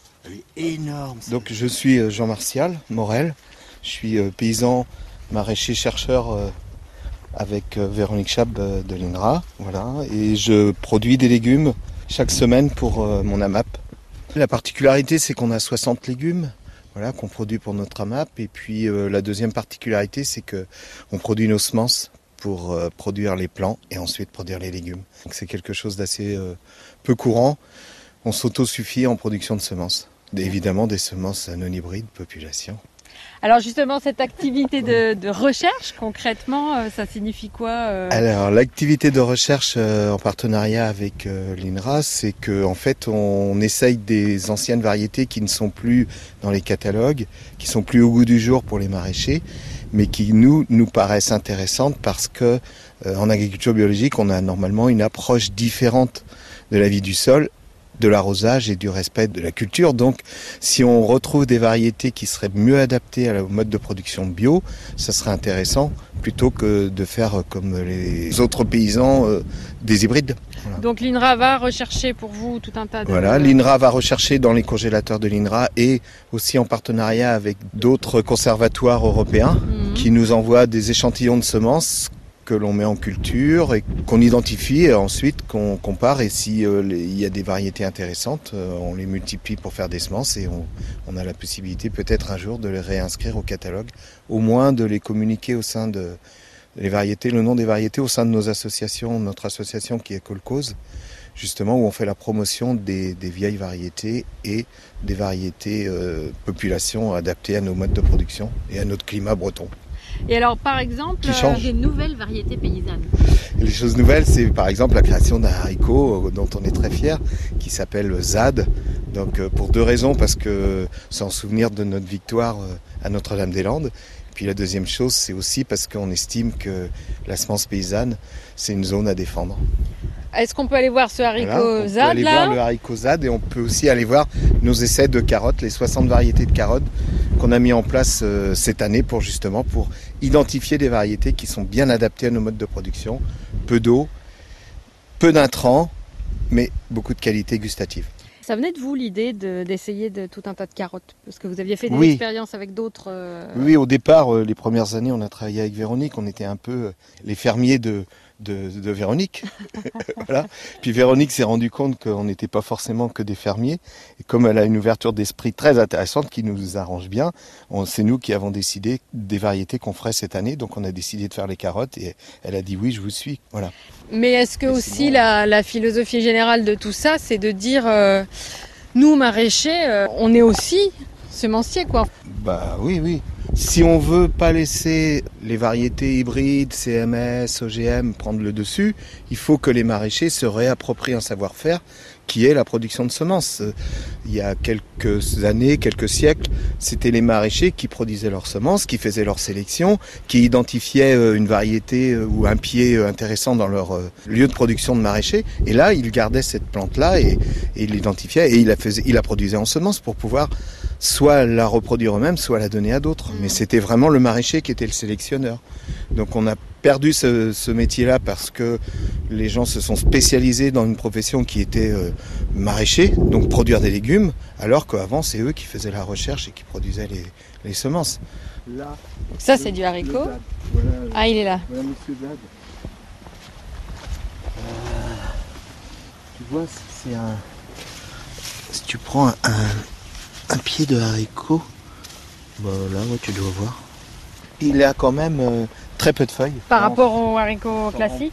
Donc je suis Jean Martial Morel, je suis paysan, maraîcher, chercheur avec Véronique Chable de l'INRA, et je produis des légumes chaque semaine pour mon AMAP. La particularité, c'est qu'on a 60 légumes qu'on produit pour notre AMAP. Et puis la deuxième particularité, c'est qu'on produit nos semences pour produire les plants et ensuite produire les légumes. Donc c'est quelque chose d'assez peu courant. On s'autosuffit en production de semences. Évidemment des semences non hybrides, population. Alors justement, cette activité de recherche, concrètement, ça signifie quoi Alors l'activité de recherche en partenariat avec l'INRA, c'est qu'en fait on essaye des anciennes variétés qui ne sont plus dans les catalogues, qui sont plus au goût du jour pour les maraîchers, mais qui nous paraissent intéressantes parce que en agriculture biologique, on a normalement une approche différente de la vie du sol, de l'arrosage et du respect de la culture. Donc si on retrouve des variétés qui seraient mieux adaptées au mode de production bio, ça serait intéressant plutôt que de faire comme les autres paysans des hybrides. Donc l'INRA va rechercher pour vous tout un tas de... l'INRA va rechercher dans les congélateurs de l'INRA et aussi en partenariat avec d'autres conservatoires européens qui nous envoient des échantillons de semences que l'on met en culture et qu'on identifie et ensuite qu'on compare, et si il y a des variétés intéressantes, on les multiplie pour faire des semences et on a la possibilité peut-être un jour de les réinscrire au catalogue, au moins de les communiquer au sein de les variétés, le nom des variétés au sein de nos associations, notre association qui est Colcause, justement où on fait la promotion des vieilles variétés et des variétés populations adaptées à nos modes de production et à notre climat breton. Et alors, par exemple, des nouvelles variétés paysannes. Les choses nouvelles, c'est par exemple la création d'un haricot dont on est très fier, qui s'appelle ZAD. Donc pour deux raisons, parce que c'est en souvenir de notre victoire à Notre-Dame-des-Landes. Puis la deuxième chose, c'est aussi parce qu'on estime que la semence paysanne, c'est une zone à défendre. Est-ce qu'on peut aller voir ce haricot voilà, ZAD on peut aller là voir le haricot ZAD et on peut aussi aller voir nos essais de carottes, les 60 variétés de carottes qu'on a mis en place cette année pour identifier des variétés qui sont bien adaptées à nos modes de production. Peu d'eau, peu d'intrants, mais beaucoup de qualité gustative. Ça venait de vous l'idée d'essayer de tout un tas de carottes? Parce que vous aviez fait des Oui. expériences avec d'autres... Oui, au départ, les premières années, on a travaillé avec Véronique. On était un peu les fermiers de Véronique. Voilà. Puis Véronique s'est rendue compte qu'on n'était pas forcément que des fermiers. Et comme elle a une ouverture d'esprit très intéressante qui nous arrange bien, c'est nous qui avons décidé des variétés qu'on ferait cette année. Donc on a décidé de faire les carottes et elle a dit oui, je vous suis. Voilà. Mais est-ce que aussi la philosophie générale de tout ça, c'est de dire, nous maraîchers, on est aussi semenciers, quoi? Bah oui. Si on veut pas laisser les variétés hybrides, CMS, OGM prendre le dessus, il faut que les maraîchers se réapproprient un savoir-faire qui est la production de semences. Il y a quelques années, quelques siècles, c'était les maraîchers qui produisaient leurs semences, qui faisaient leur sélection, qui identifiaient une variété ou un pied intéressant dans leur lieu de production de maraîchers. Et là, ils gardaient cette plante-là et ils l'identifiaient et ils la produisaient en semences pour pouvoir soit la reproduire eux-mêmes, soit la donner à d'autres. Mais c'était vraiment le maraîcher qui était le sélectionneur. Donc on a perdu ce métier-là parce que les gens se sont spécialisés dans une profession qui était maraîcher, donc produire des légumes, alors qu'avant c'est eux qui faisaient la recherche et qui produisaient les semences. Là, ça c'est du haricot. Voilà, il est là. Voilà Monsieur Zad. Tu vois, c'est un... Si tu prends un pied de haricot, bah là, ouais, tu dois voir. Il a quand même très peu de feuilles. Par rapport au haricot classique.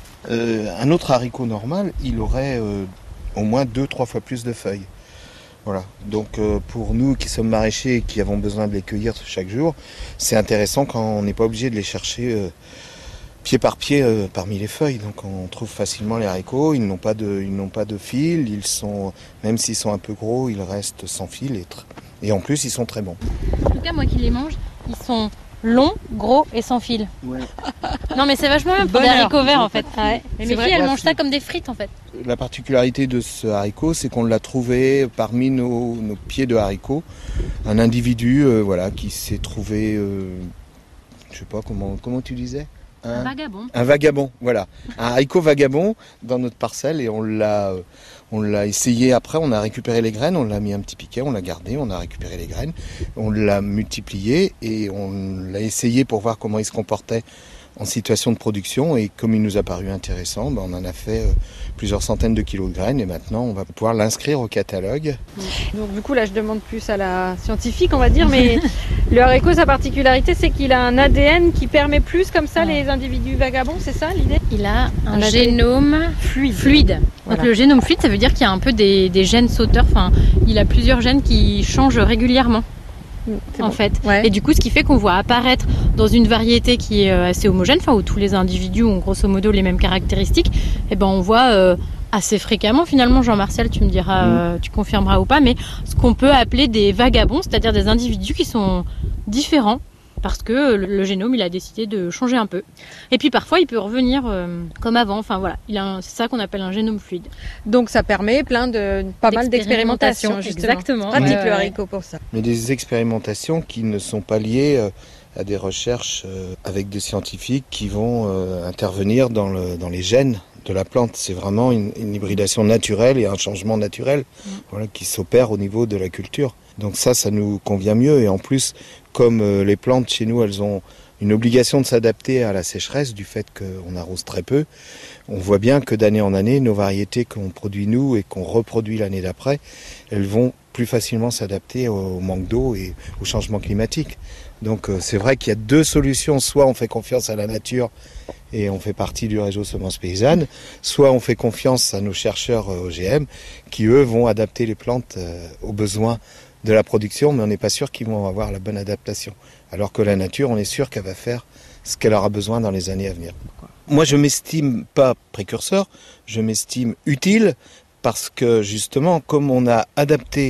Un autre haricot normal, il aurait au moins 2-3 fois plus de feuilles. Voilà. Donc pour nous qui sommes maraîchers et qui avons besoin de les cueillir chaque jour, c'est intéressant quand on n'est pas obligé de les chercher pied par pied parmi les feuilles. Donc on trouve facilement les haricots, ils n'ont pas de fil, même s'ils sont un peu gros, ils restent sans fil et en plus ils sont très bons. En tout cas, moi qui les mange, ils sont longs, gros et sans fil. Ouais. Non mais c'est vachement bien pour des haricots verts en fait. Ouais. Et mes filles elles mangent ça comme des frites en fait. La particularité de ce haricot, c'est qu'on l'a trouvé parmi nos pieds de haricots, un individu qui s'est trouvé, je sais pas comment tu disais, un vagabond. Un vagabond, voilà. Un haricot vagabond dans notre parcelle et on l'a essayé après, on a récupéré les graines, on l'a mis un petit piquet, on l'a gardé, on a récupéré les graines, on l'a multiplié et on l'a essayé pour voir comment il se comportait en situation de production et comme il nous a paru intéressant, on en a fait plusieurs centaines de kilos de graines et maintenant on va pouvoir l'inscrire au catalogue. Donc du coup là je demande plus à la scientifique on va dire, mais le haricot sa particularité c'est qu'il a un ADN qui permet plus comme ça les individus vagabonds, c'est ça l'idée? Il a un génome fluide. Voilà. Donc le génome fluide ça veut dire qu'il y a un peu des gènes sauteurs, enfin il a plusieurs gènes qui changent régulièrement. En fait. Ouais. Et du coup, ce qui fait qu'on voit apparaître dans une variété qui est assez homogène, où tous les individus ont grosso modo les mêmes caractéristiques, et on voit assez fréquemment finalement, Jean-Martial, tu me diras, tu confirmeras ou pas, mais ce qu'on peut appeler des vagabonds, c'est-à-dire des individus qui sont différents, parce que le génome, il a décidé de changer un peu. Et puis parfois, il peut revenir comme avant. Enfin voilà, c'est ça qu'on appelle un génome fluide. Donc ça permet pas mal d'expérimentations. Exactement. Pratique le haricot pour ça. Mais des expérimentations qui ne sont pas liées à des recherches avec des scientifiques qui vont intervenir dans les gènes de la plante. C'est vraiment une hybridation naturelle et un changement naturel qui s'opère au niveau de la culture. Donc ça nous convient mieux et en plus, comme les plantes chez nous, elles ont une obligation de s'adapter à la sécheresse du fait qu'on arrose très peu. On voit bien que d'année en année, nos variétés qu'on produit nous et qu'on reproduit l'année d'après, elles vont plus facilement s'adapter au manque d'eau et au changement climatique. Donc c'est vrai qu'il y a deux solutions. Soit on fait confiance à la nature et on fait partie du réseau Semences Paysannes, soit on fait confiance à nos chercheurs OGM qui, eux, vont adapter les plantes aux besoins de la production, mais on n'est pas sûr qu'ils vont avoir la bonne adaptation. Alors que la nature, on est sûr qu'elle va faire ce qu'elle aura besoin dans les années à venir. Moi, je m'estime pas précurseur, je m'estime utile parce que justement, comme on a adapté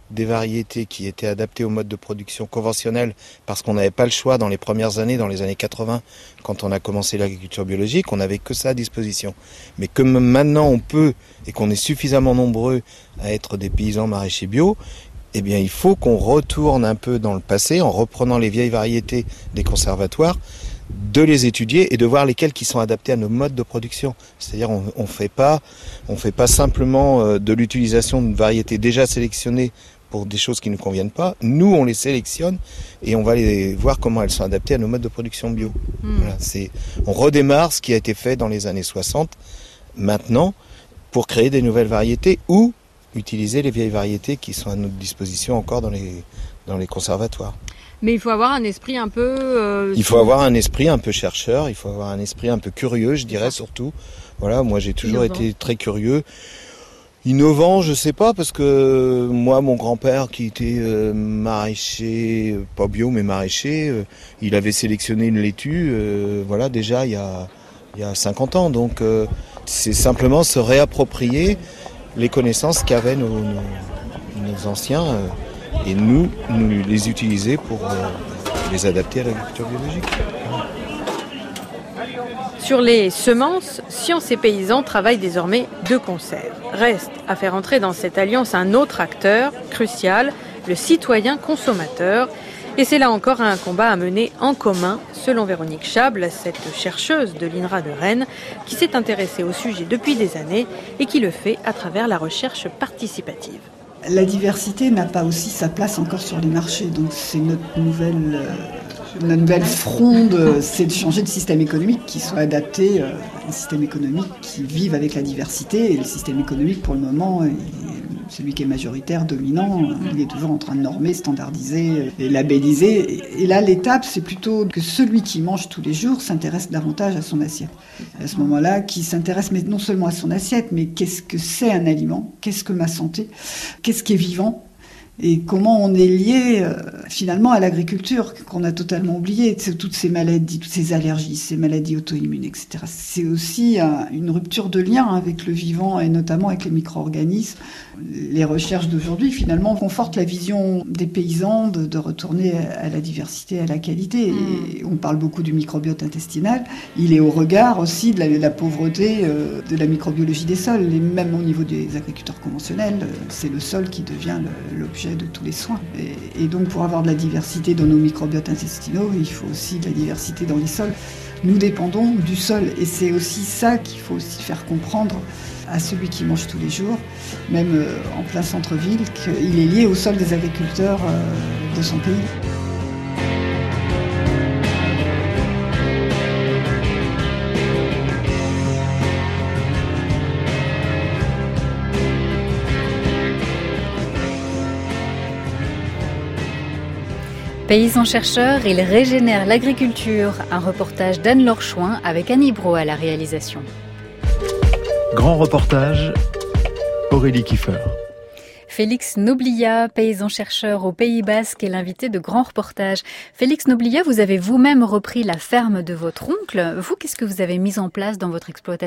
des variétés qui étaient adaptées au mode de production conventionnel parce qu'on n'avait pas le choix dans les premières années, dans les années 80, quand on a commencé l'agriculture biologique, on n'avait que ça à disposition. Mais comme maintenant on peut et qu'on est suffisamment nombreux à être des paysans maraîchers bio, eh bien il faut qu'on retourne un peu dans le passé en reprenant les vieilles variétés des conservatoires, de les étudier et de voir lesquelles qui sont adaptées à nos modes de production. C'est-à-dire on fait pas simplement de l'utilisation de variétés déjà sélectionnées pour des choses qui ne nous conviennent pas. Nous, on les sélectionne et on va les voir comment elles sont adaptées à nos modes de production bio. Voilà, on redémarre ce qui a été fait dans les années 60, maintenant, pour créer des nouvelles variétés ou utiliser les vieilles variétés qui sont à notre disposition encore dans les conservatoires. Mais il faut avoir un esprit un peu... Il faut avoir un esprit un peu chercheur, il faut avoir un esprit un peu curieux, je dirais surtout. Voilà, moi j'ai toujours été très curieux. Innovant, je sais pas, parce que moi, mon grand-père qui était maraîcher, pas bio mais maraîcher, il avait sélectionné une laitue, voilà, déjà il y a 50 ans. Donc c'est simplement se réapproprier les connaissances qu'avaient nos anciens et nous les utiliser pour les adapter à l'agriculture biologique. Sur les semences, sciences et paysans travaillent désormais de concert. Reste à faire entrer dans cette alliance un autre acteur crucial, le citoyen consommateur. Et c'est là encore un combat à mener en commun, selon Véronique Chable, cette chercheuse de l'INRA de Rennes, qui s'est intéressée au sujet depuis des années et qui le fait à travers la recherche participative. La diversité n'a pas aussi sa place encore sur les marchés, donc c'est notre nouvelle fronde, c'est de changer de système économique qui soit adapté à un système économique qui vive avec la diversité. Et le système économique, pour le moment, celui qui est majoritaire, dominant, il est toujours en train de normer, standardiser et labelliser. Et là, l'étape, c'est plutôt que celui qui mange tous les jours s'intéresse davantage à son assiette. À ce moment-là, qui s'intéresse mais non seulement à son assiette, mais qu'est-ce que c'est un aliment, qu'est-ce que ma santé, qu'est-ce qui est vivant, et comment on est lié finalement à l'agriculture qu'on a totalement oublié, toutes ces maladies, toutes ces allergies, ces maladies auto-immunes, etc. C'est aussi une rupture de lien avec le vivant et notamment avec les micro-organismes. Les recherches d'aujourd'hui finalement confortent la vision des paysans de retourner à la diversité, à la qualité. Et on parle beaucoup du microbiote intestinal. Il est au regard aussi de la pauvreté de la microbiologie des sols. Et même au niveau des agriculteurs conventionnels, c'est le sol qui devient l'objet de tous les soins. Et donc pour avoir de la diversité dans nos microbiotes intestinaux, il faut aussi de la diversité dans les sols. Nous dépendons du sol et c'est aussi ça qu'il faut aussi faire comprendre à celui qui mange tous les jours, même en plein centre-ville, qu'il est lié au sol des agriculteurs de son pays. Paysans chercheurs, ils régénèrent l'agriculture. Un reportage d'Anne-Laure Chouin avec Annie Brault à la réalisation. Grand reportage, Aurélie Kiefer. Félix Noblia, paysan chercheur au Pays Basque, est l'invité de Grand Reportage. Félix Noblia, vous avez vous-même repris la ferme de votre oncle. Vous, qu'est-ce que vous avez mis en place dans votre exploitation ?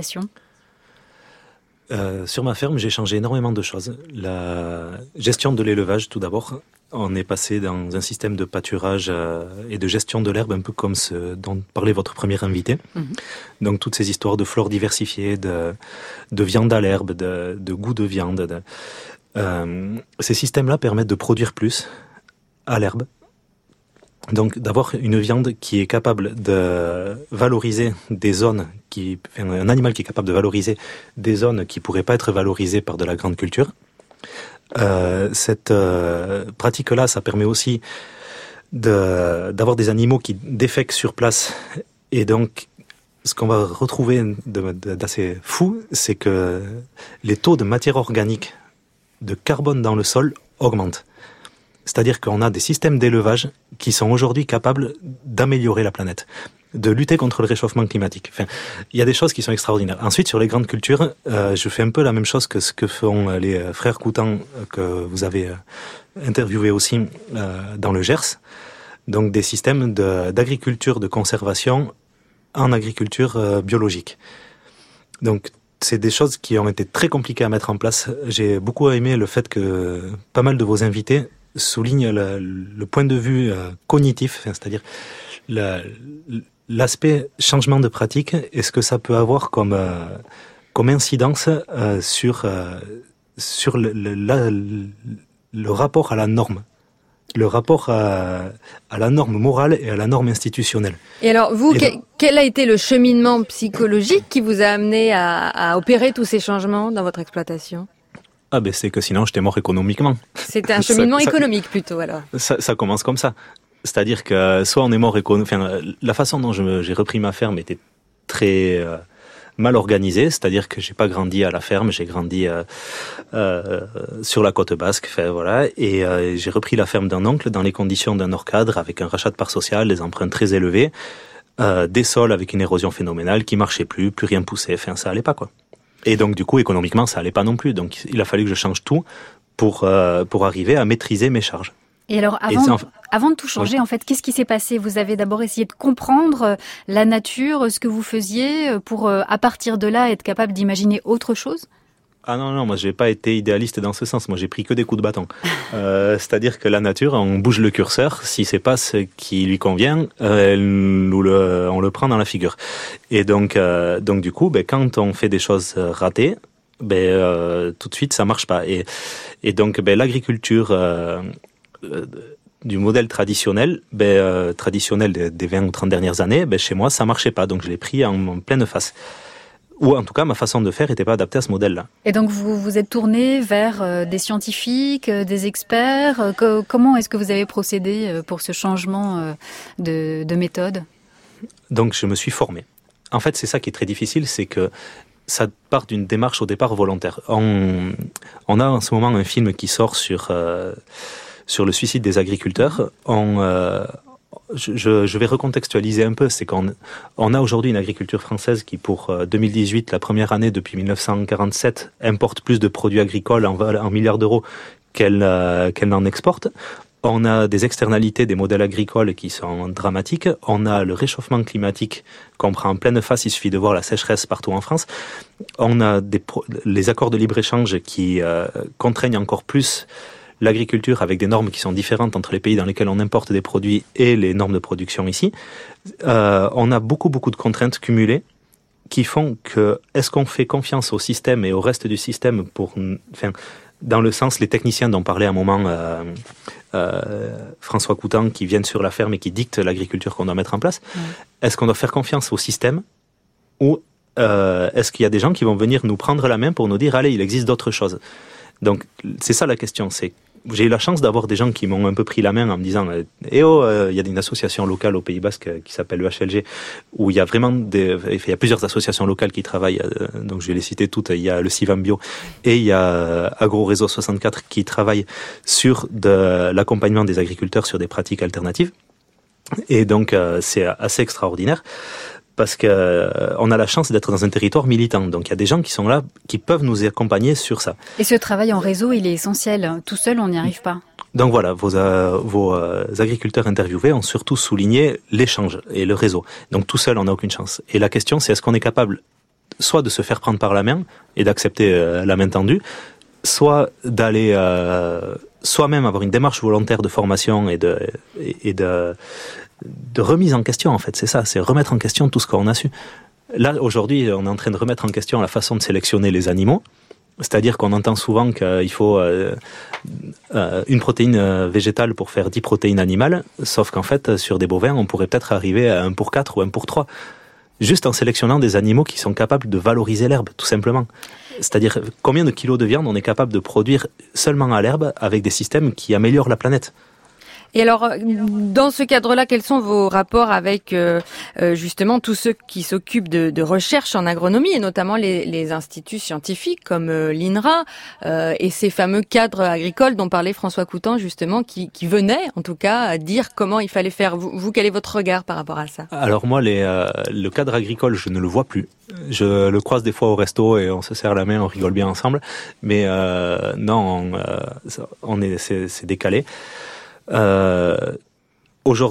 Sur ma ferme, j'ai changé énormément de choses. La gestion de l'élevage, tout d'abord. On est passé dans un système de pâturage et de gestion de l'herbe, un peu comme ce dont parlait votre premier invité. Donc toutes ces histoires de flore diversifiée, de viande à l'herbe, de goût de viande. Ces systèmes-là permettent de produire plus à l'herbe. Donc d'avoir une viande qui est capable de valoriser des zones, un animal qui est capable de valoriser des zones qui pourraient pas être valorisées par de la grande culture. Cette pratique-là, ça permet aussi d'avoir des animaux qui défèquent sur place. Et donc, ce qu'on va retrouver d'assez fou, c'est que les taux de matière organique, de carbone dans le sol augmentent. C'est-à-dire qu'on a des systèmes d'élevage qui sont aujourd'hui capables d'améliorer la planète, de lutter contre le réchauffement climatique. Enfin, il y a des choses qui sont extraordinaires. Ensuite, sur les grandes cultures, je fais un peu la même chose que ce que font les frères Coutan, que vous avez interviewé aussi dans le Gers. Donc des systèmes d'agriculture de conservation en agriculture biologique. Donc c'est des choses qui ont été très compliquées à mettre en place. J'ai beaucoup aimé le fait que pas mal de vos invités soulignent le point de vue cognitif, c'est-à-dire l'aspect changement de pratique et ce que ça peut avoir comme incidence sur le rapport à la norme. Le rapport à la norme morale et à la norme institutionnelle. Et alors, vous, quel a été le cheminement psychologique qui vous a amené à opérer tous ces changements dans votre exploitation ? Ah ben c'est que sinon j'étais mort économiquement. C'était un cheminement économique plutôt alors. Ça commence comme ça. C'est-à-dire que soit on est mort économiquement... Enfin, la façon dont j'ai repris ma ferme était très... mal organisé, c'est-à-dire que j'ai pas grandi à la ferme, j'ai grandi sur la côte basque, voilà, et j'ai repris la ferme d'un oncle dans les conditions d'un hors-cadre, avec un rachat de parts sociales, des emprunts très élevés, des sols avec une érosion phénoménale qui marchait plus rien poussait, ça allait pas quoi. Et donc du coup économiquement ça allait pas non plus, donc il a fallu que je change tout pour arriver à maîtriser mes charges. Et alors, avant de tout changer, en fait, qu'est-ce qui s'est passé ? Vous avez d'abord essayé de comprendre la nature, ce que vous faisiez, pour, à partir de là, être capable d'imaginer autre chose ? Ah non, moi j'ai pas été idéaliste dans ce sens. Moi j'ai pris que des coups de bâton. C'est-à-dire que la nature, on bouge le curseur. Si c'est pas ce qui lui convient, on le prend dans la figure. Et donc du coup, quand on fait des choses ratées, tout de suite ça marche pas. Et donc l'agriculture du modèle traditionnel, traditionnel des 20 ou 30 dernières années, chez moi ça marchait pas. Donc je l'ai pris en pleine face. Ou en tout cas, ma façon de faire n'était pas adaptée à ce modèle-là. Et donc, vous vous êtes tourné vers des scientifiques, des experts. Comment est-ce que vous avez procédé pour ce changement de méthode ? Donc, je me suis formé. En fait, c'est ça qui est très difficile, c'est que ça part d'une démarche au départ volontaire. On a en ce moment un film qui sort sur le suicide des agriculteurs. Je vais recontextualiser un peu, c'est qu'on a aujourd'hui une agriculture française qui, pour 2018, la première année depuis 1947, importe plus de produits agricoles en milliards d'euros qu'elle n'en exporte. On a des externalités des modèles agricoles qui sont dramatiques. On a le réchauffement climatique qu'on prend en pleine face, il suffit de voir la sécheresse partout en France. On a les accords de libre-échange qui contraignent encore plus l'agriculture avec des normes qui sont différentes entre les pays dans lesquels on importe des produits et les normes de production ici. On a beaucoup de contraintes cumulées qui font que, est-ce qu'on fait confiance au système et au reste du système dans le sens, les techniciens dont parlait à un moment François Coutan, qui viennent sur la ferme et qui dictent l'agriculture qu'on doit mettre en place. Est-ce qu'on doit faire confiance au système ou est-ce qu'il y a des gens qui vont venir nous prendre la main pour nous dire, allez, il existe d'autres choses? Donc, c'est ça la question, j'ai eu la chance d'avoir des gens qui m'ont un peu pris la main en me disant il y a une association locale au Pays Basque qui s'appelle le HLG, où il y a vraiment il y a plusieurs associations locales qui travaillent, donc je vais les citer toutes. Il y a le CIVAM Bio et il y a Agro Réseau 64 qui travaillent sur l'accompagnement des agriculteurs sur des pratiques alternatives. Et donc c'est assez extraordinaire, parce qu'on a la chance d'être dans un territoire militant. Donc il y a des gens qui sont là, qui peuvent nous accompagner sur ça. Et ce travail en réseau, il est essentiel. Tout seul, on n'y arrive pas. Donc voilà, vos agriculteurs interviewés ont surtout souligné l'échange et le réseau. Donc tout seul, on n'a aucune chance. Et la question, c'est est-ce qu'on est capable soit de se faire prendre par la main et d'accepter la main tendue, soit d'aller soi-même avoir une démarche volontaire de formation et de remise en question, en fait, c'est ça, c'est remettre en question tout ce qu'on a su. Là, aujourd'hui, on est en train de remettre en question la façon de sélectionner les animaux, c'est-à-dire qu'on entend souvent qu'il faut une protéine végétale pour faire 10 protéines animales, sauf qu'en fait, sur des bovins, on pourrait peut-être arriver à 1 pour 4 ou 1 pour 3, juste en sélectionnant des animaux qui sont capables de valoriser l'herbe, tout simplement. C'est-à-dire, combien de kilos de viande on est capable de produire seulement à l'herbe avec des systèmes qui améliorent la planète. Et alors, dans ce cadre-là, quels sont vos rapports avec justement tous ceux qui s'occupent de recherche en agronomie, et notamment les instituts scientifiques comme l'INRA et ces fameux cadres agricoles dont parlait François Coutan, justement, qui venaient, en tout cas, à dire comment il fallait faire. Vous, quel est votre regard par rapport à ça? Alors moi, le cadre agricole, je ne le vois plus. Je le croise des fois au resto et on se serre la main, on rigole bien ensemble. Mais non, c'est décalé. Aujourd'hui,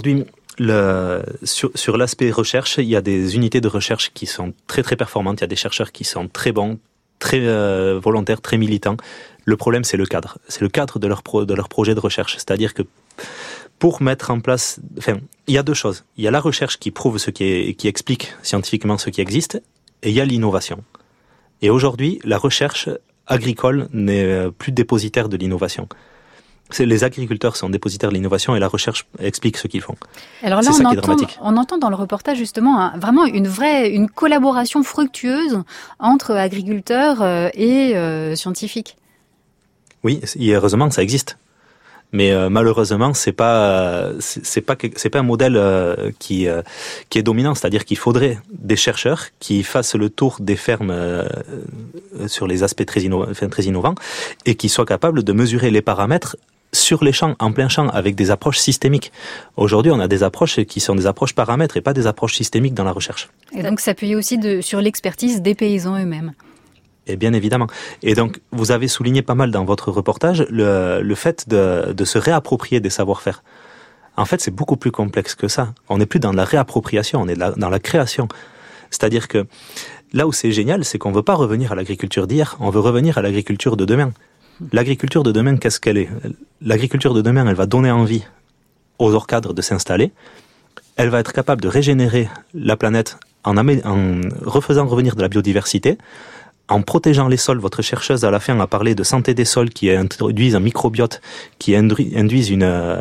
sur l'aspect recherche, il y a des unités de recherche qui sont très très performantes, il y a des chercheurs qui sont très bons, très volontaires, très militants. Le problème, c'est le cadre. C'est le cadre de leur projet de recherche. C'est-à-dire que pour mettre en place... il y a deux choses. Il y a la recherche qui prouve qui explique scientifiquement ce qui existe, et il y a l'innovation. Et aujourd'hui, la recherche agricole n'est plus dépositaire de l'innovation. Les agriculteurs sont dépositaires de l'innovation et la recherche explique ce qu'ils font. Alors là, on entend dans le reportage justement vraiment une collaboration fructueuse entre agriculteurs et scientifiques. Oui, heureusement ça existe. Mais malheureusement, c'est pas un modèle qui est dominant. C'est-à-dire qu'il faudrait des chercheurs qui fassent le tour des fermes sur les aspects très innovants et qui soient capables de mesurer les paramètres sur les champs, en plein champ, avec des approches systémiques. Aujourd'hui, on a des approches qui sont des approches paramètres et pas des approches systémiques dans la recherche. Et donc s'appuyer aussi sur l'expertise des paysans eux-mêmes. Et bien évidemment. Et donc, vous avez souligné pas mal dans votre reportage le fait de se réapproprier des savoir-faire. En fait, c'est beaucoup plus complexe que ça. On n'est plus dans la réappropriation, on est dans la création. C'est-à-dire que là où c'est génial, c'est qu'on ne veut pas revenir à l'agriculture d'hier, on veut revenir à l'agriculture de demain. L'agriculture de demain, qu'est-ce qu'elle est ? L'agriculture de demain, elle va donner envie aux orcadres de s'installer. Elle va être capable de régénérer la planète en refaisant revenir de la biodiversité, en protégeant les sols. Votre chercheuse à la fin a parlé de santé des sols qui induisent un microbiote, qui induisent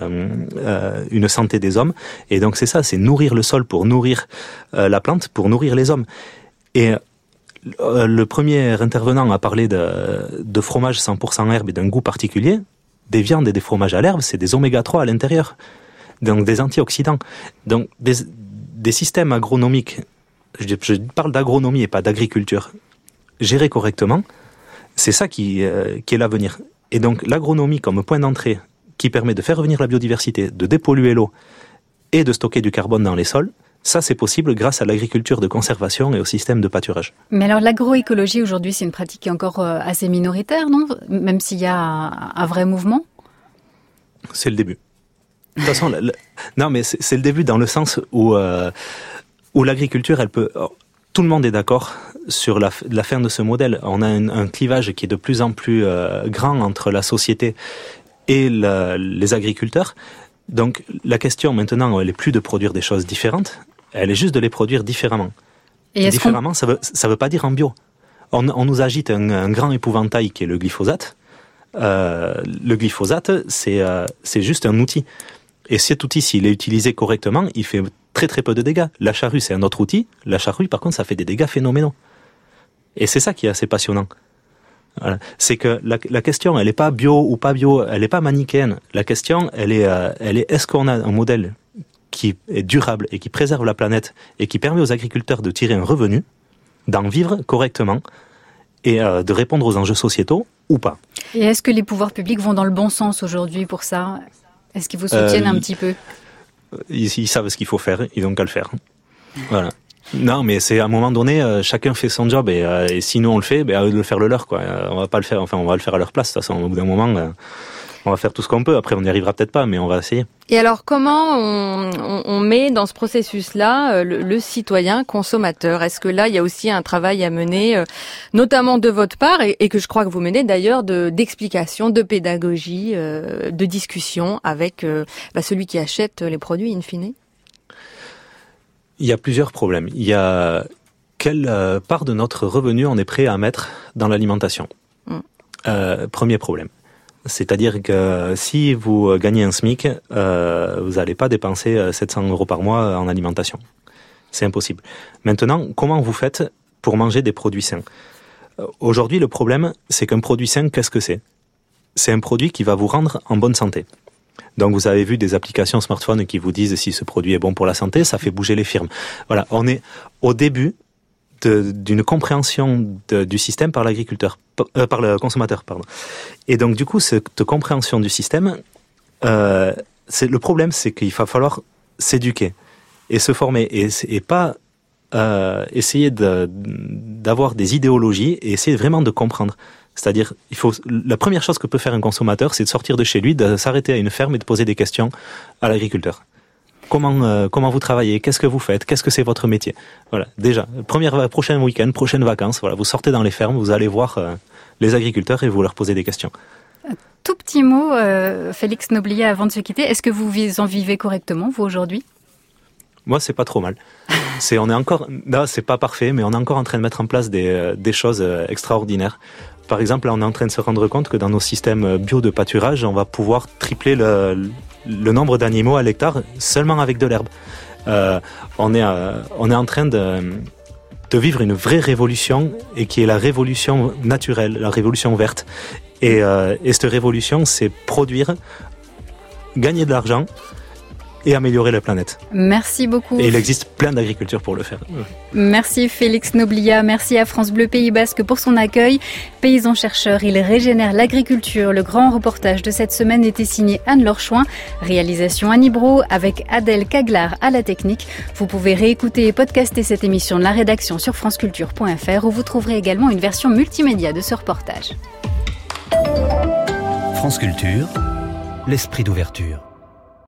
une santé des hommes. Et donc c'est ça, c'est nourrir le sol pour nourrir la plante, pour nourrir les hommes. Et le premier intervenant a parlé de fromage 100% herbe et d'un goût particulier. Des viandes et des fromages à l'herbe, c'est des oméga 3 à l'intérieur, donc des antioxydants. Donc des systèmes agronomiques, je parle d'agronomie et pas d'agriculture, gérés correctement, c'est ça qui est l'avenir. Et donc l'agronomie comme point d'entrée qui permet de faire revenir la biodiversité, de dépolluer l'eau et de stocker du carbone dans les sols, ça, c'est possible grâce à l'agriculture de conservation et au système de pâturage. Mais alors, l'agroécologie, aujourd'hui, c'est une pratique qui est encore assez minoritaire, non ? Même s'il y a un vrai mouvement ? C'est le début. De toute façon, non, mais c'est le début dans le sens où l'agriculture, elle peut... Tout le monde est d'accord sur la fin de ce modèle. On a un clivage qui est de plus en plus grand entre la société et les agriculteurs. Donc la question maintenant, elle n'est plus de produire des choses différentes, elle est juste de les produire différemment. Et différemment, ça veut pas dire en bio. On nous agite un grand épouvantail qui est le glyphosate. Le glyphosate, c'est juste un outil. Et cet outil, s'il est utilisé correctement, il fait très très peu de dégâts. La charrue, c'est un autre outil. La charrue, par contre, ça fait des dégâts phénoménaux. Et c'est ça qui est assez passionnant. Voilà. C'est que la question, elle n'est pas bio ou pas bio, elle n'est pas manichéenne. La question, elle est est-ce qu'on a un modèle qui est durable et qui préserve la planète et qui permet aux agriculteurs de tirer un revenu, d'en vivre correctement et de répondre aux enjeux sociétaux ou pas. Et est-ce que les pouvoirs publics vont dans le bon sens aujourd'hui pour ça ? Est-ce qu'ils vous soutiennent un petit peu ? Ils savent ce qu'il faut faire, ils n'ont qu'à le faire. Voilà. Non, mais c'est à un moment donné, chacun fait son job et si nous on le fait, à eux de le faire le leur, quoi. On va pas le faire, on va le faire à leur place. De toute façon, au bout d'un moment, on va faire tout ce qu'on peut. Après, on n'y arrivera peut-être pas, mais on va essayer. Et alors, comment on met dans ce processus-là le citoyen consommateur ? Est-ce que là, il y a aussi un travail à mener, notamment de votre part, et que je crois que vous menez d'ailleurs, d'explication, de pédagogie, de discussion avec celui qui achète les produits in fine ? Il y a plusieurs problèmes. Il y a quelle part de notre revenu on est prêt à mettre dans l'alimentation. Premier problème. C'est-à-dire que si vous gagnez un SMIC, vous n'allez pas dépenser 700 € par mois en alimentation. C'est impossible. Maintenant, comment vous faites pour manger des produits sains ? Aujourd'hui, le problème, c'est qu'un produit sain, qu'est-ce que c'est ? C'est un produit qui va vous rendre en bonne santé. Donc vous avez vu des applications smartphone qui vous disent si ce produit est bon pour la santé, ça fait bouger les firmes. Voilà, on est au début d'une compréhension du système par l'agriculteur, par le consommateur, pardon. Et donc du coup, cette compréhension du système, le problème, c'est qu'il va falloir s'éduquer et se former et pas essayer d'avoir des idéologies et essayer vraiment de comprendre. C'est-à-dire, la première chose que peut faire un consommateur, c'est de sortir de chez lui, de s'arrêter à une ferme et de poser des questions à l'agriculteur. comment vous travaillez, qu'est-ce que vous faites, qu'est-ce que c'est votre métier. Voilà, déjà, prochain week-end, prochaines vacances, voilà, vous sortez dans les fermes, vous allez voir les agriculteurs et vous leur posez des questions. Tout petit mot, Félix Noblia, avant de se quitter, est-ce que vous en vivez correctement, vous, aujourd'hui ? Moi, c'est pas trop mal. C'est pas parfait, mais on est encore en train de mettre en place des choses extraordinaires. Par exemple, là, on est en train de se rendre compte que dans nos systèmes bio de pâturage, on va pouvoir tripler le nombre d'animaux à l'hectare seulement avec de l'herbe. On est en train de vivre une vraie révolution, et qui est la révolution naturelle, la révolution verte. Et cette révolution, c'est produire, gagner de l'argent et améliorer la planète. Merci beaucoup. Et il existe plein d'agricultures pour le faire. Merci Félix Noblia, merci à France Bleu Pays Basque pour son accueil. Paysan chercheur, il régénère l'agriculture. Le grand reportage de cette semaine était signé Anne-Laure Chouin. Réalisation Annie Brault avec Adèle Caglar à la technique. Vous pouvez réécouter et podcaster cette émission de la rédaction sur franceculture.fr, où vous trouverez également une version multimédia de ce reportage. France Culture, l'esprit d'ouverture.